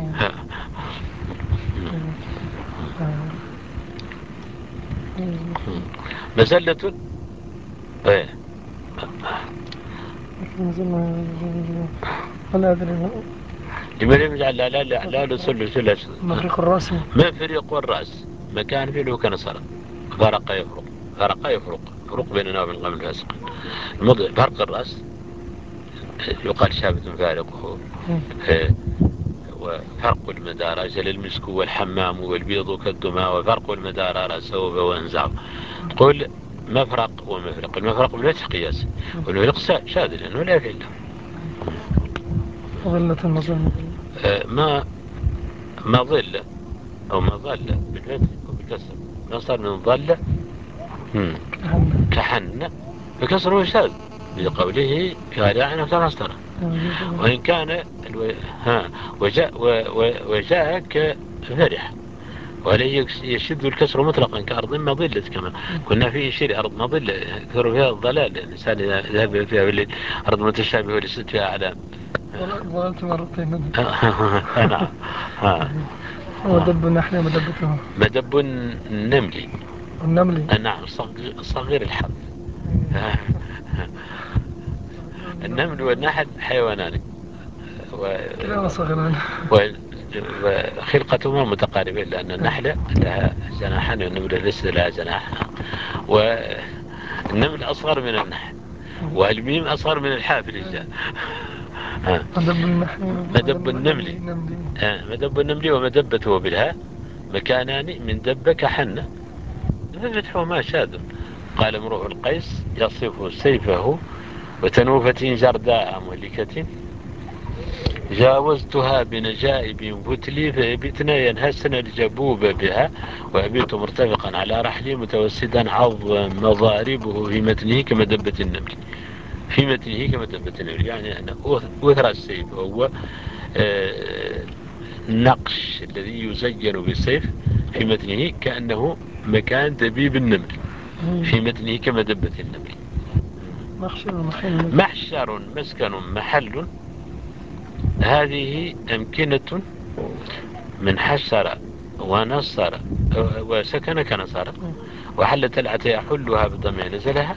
مزلة ايه أنا أدري لمن يجعل لا لا لا لا لسل سل مفرق الرأس مفرق الرأس مكان فيه له كنصر فرق يفرق فرق يفرق فرق بيننا وبين القوم الفاسقين. الموضوع فرق الرأس يقال شابة فارقه وفرق المدار أجل المسك والحمام والبيض كالدماء وفرق المدار رأسه وانزعه. تقول مفرق ومفرق. المفرق بالفتح قياس والمفرق شاذ لأنه لا يفعل له. ظلة المظلة ما ما ظل أو ما ظل بالفتح وبالكسر نصر من ظل كحن بكسره شاذ بقوله غادعنا كمصدر وإن كان الو... ها وجاء و... وجاء كفرح وعليه يشد الكسر مطلقا كأرض مظلة كما كنا في شيء أرض مظلة يكثر فيها الضلال الإنسان إذا ذهب فيها بالليل أرض متشابهة وليست فيها أعلام. ضللت مرتين. نعم. مدب نحن مدبته مدب النملي النملي نعم صغير الحرف. النمل والنحل حيوانان كلاهما صغيران وخلقتهما متقاربة لأن النحلة لها جناحان والنمل ليس لها جناح والنمل أصغر من النحل والميم أصغر من الحاء في الإجزاء. آه. مدب النحل مدب النمل آه. مدب النمل ومدبته بالهاء مكانان من دب كحن ففتحهما شاذ. قال امرؤ القيس يصف سيفه وتنوفة جرداء مهلكة جاوزتها بنجائب فتلي فأبتنا ينهسن الجبوب بها وأبيت مرتفقا على رحلي متوسدا عض مضاربه في متنه كمدبة النمل في متنه كمدبة النمل. يعني أن أثر السيف وهو النقش الذي يزين بالسيف في متنه كأنه مكان دبيب النمل في متنه كمدبة النمل. محشر محل محشر مسكن محل هذه أمكنة من حشر ونصر وسكن كنصر وحل تلعة يحلها بضم نزلها.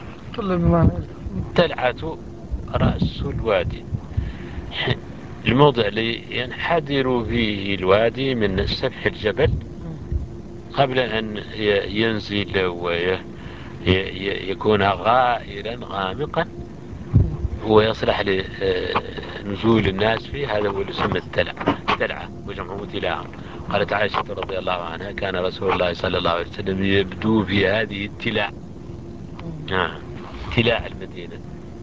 تلعة رأس الوادي الموضع اللي ينحدر فيه الوادي من سفح الجبل قبل أن ينزل ويكون غائرا غامقا ويصلح لنزول الناس فيه. هذا هو اللي يسمى التلعة تلعة وجمعه تلاعة. قالت عائشة رضي الله عنها كان رسول الله صلى الله عليه وسلم يبدو في هذه التلاع آه. تلاع المدينة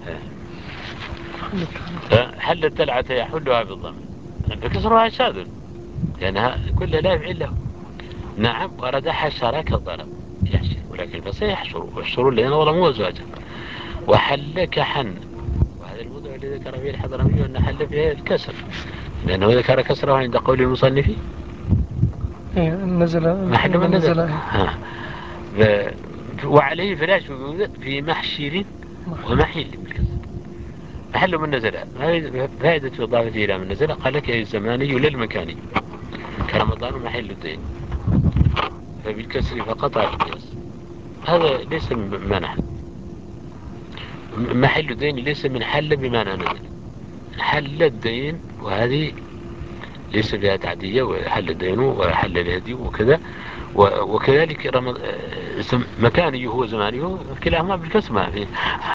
آه. حل التلعة يحلها بالضم فكسرها شاذ لأنها كلها لا يفعل له. نعم ورد حشر كالضرب يحشر ولكن بس يحشر ويحشر الذين ظلموا أزواجهم. وحل كحن وهذا الموضوع الذي ذكر فيه الحضرمي أن حل فيه الكسر لأنه ذكر كسره عند قول المصنف نزل محل من نزل آه. وعليه فلا شذوذ في محشر ومحل بالكسر. محل من نزل فائدة إضافة إلى من نزل قال لك الزماني للمكاني كرمضان محل الدين فبالكسر فقط على القياس. هذا ليس منع محل الدين ليس من حل بمعنى نزل حل الدين وهذه ليس بها تعدية وحل الدين وحل الهدي وكذا وكذلك مكاني هو زماني كلاهما بالكسر ما فيه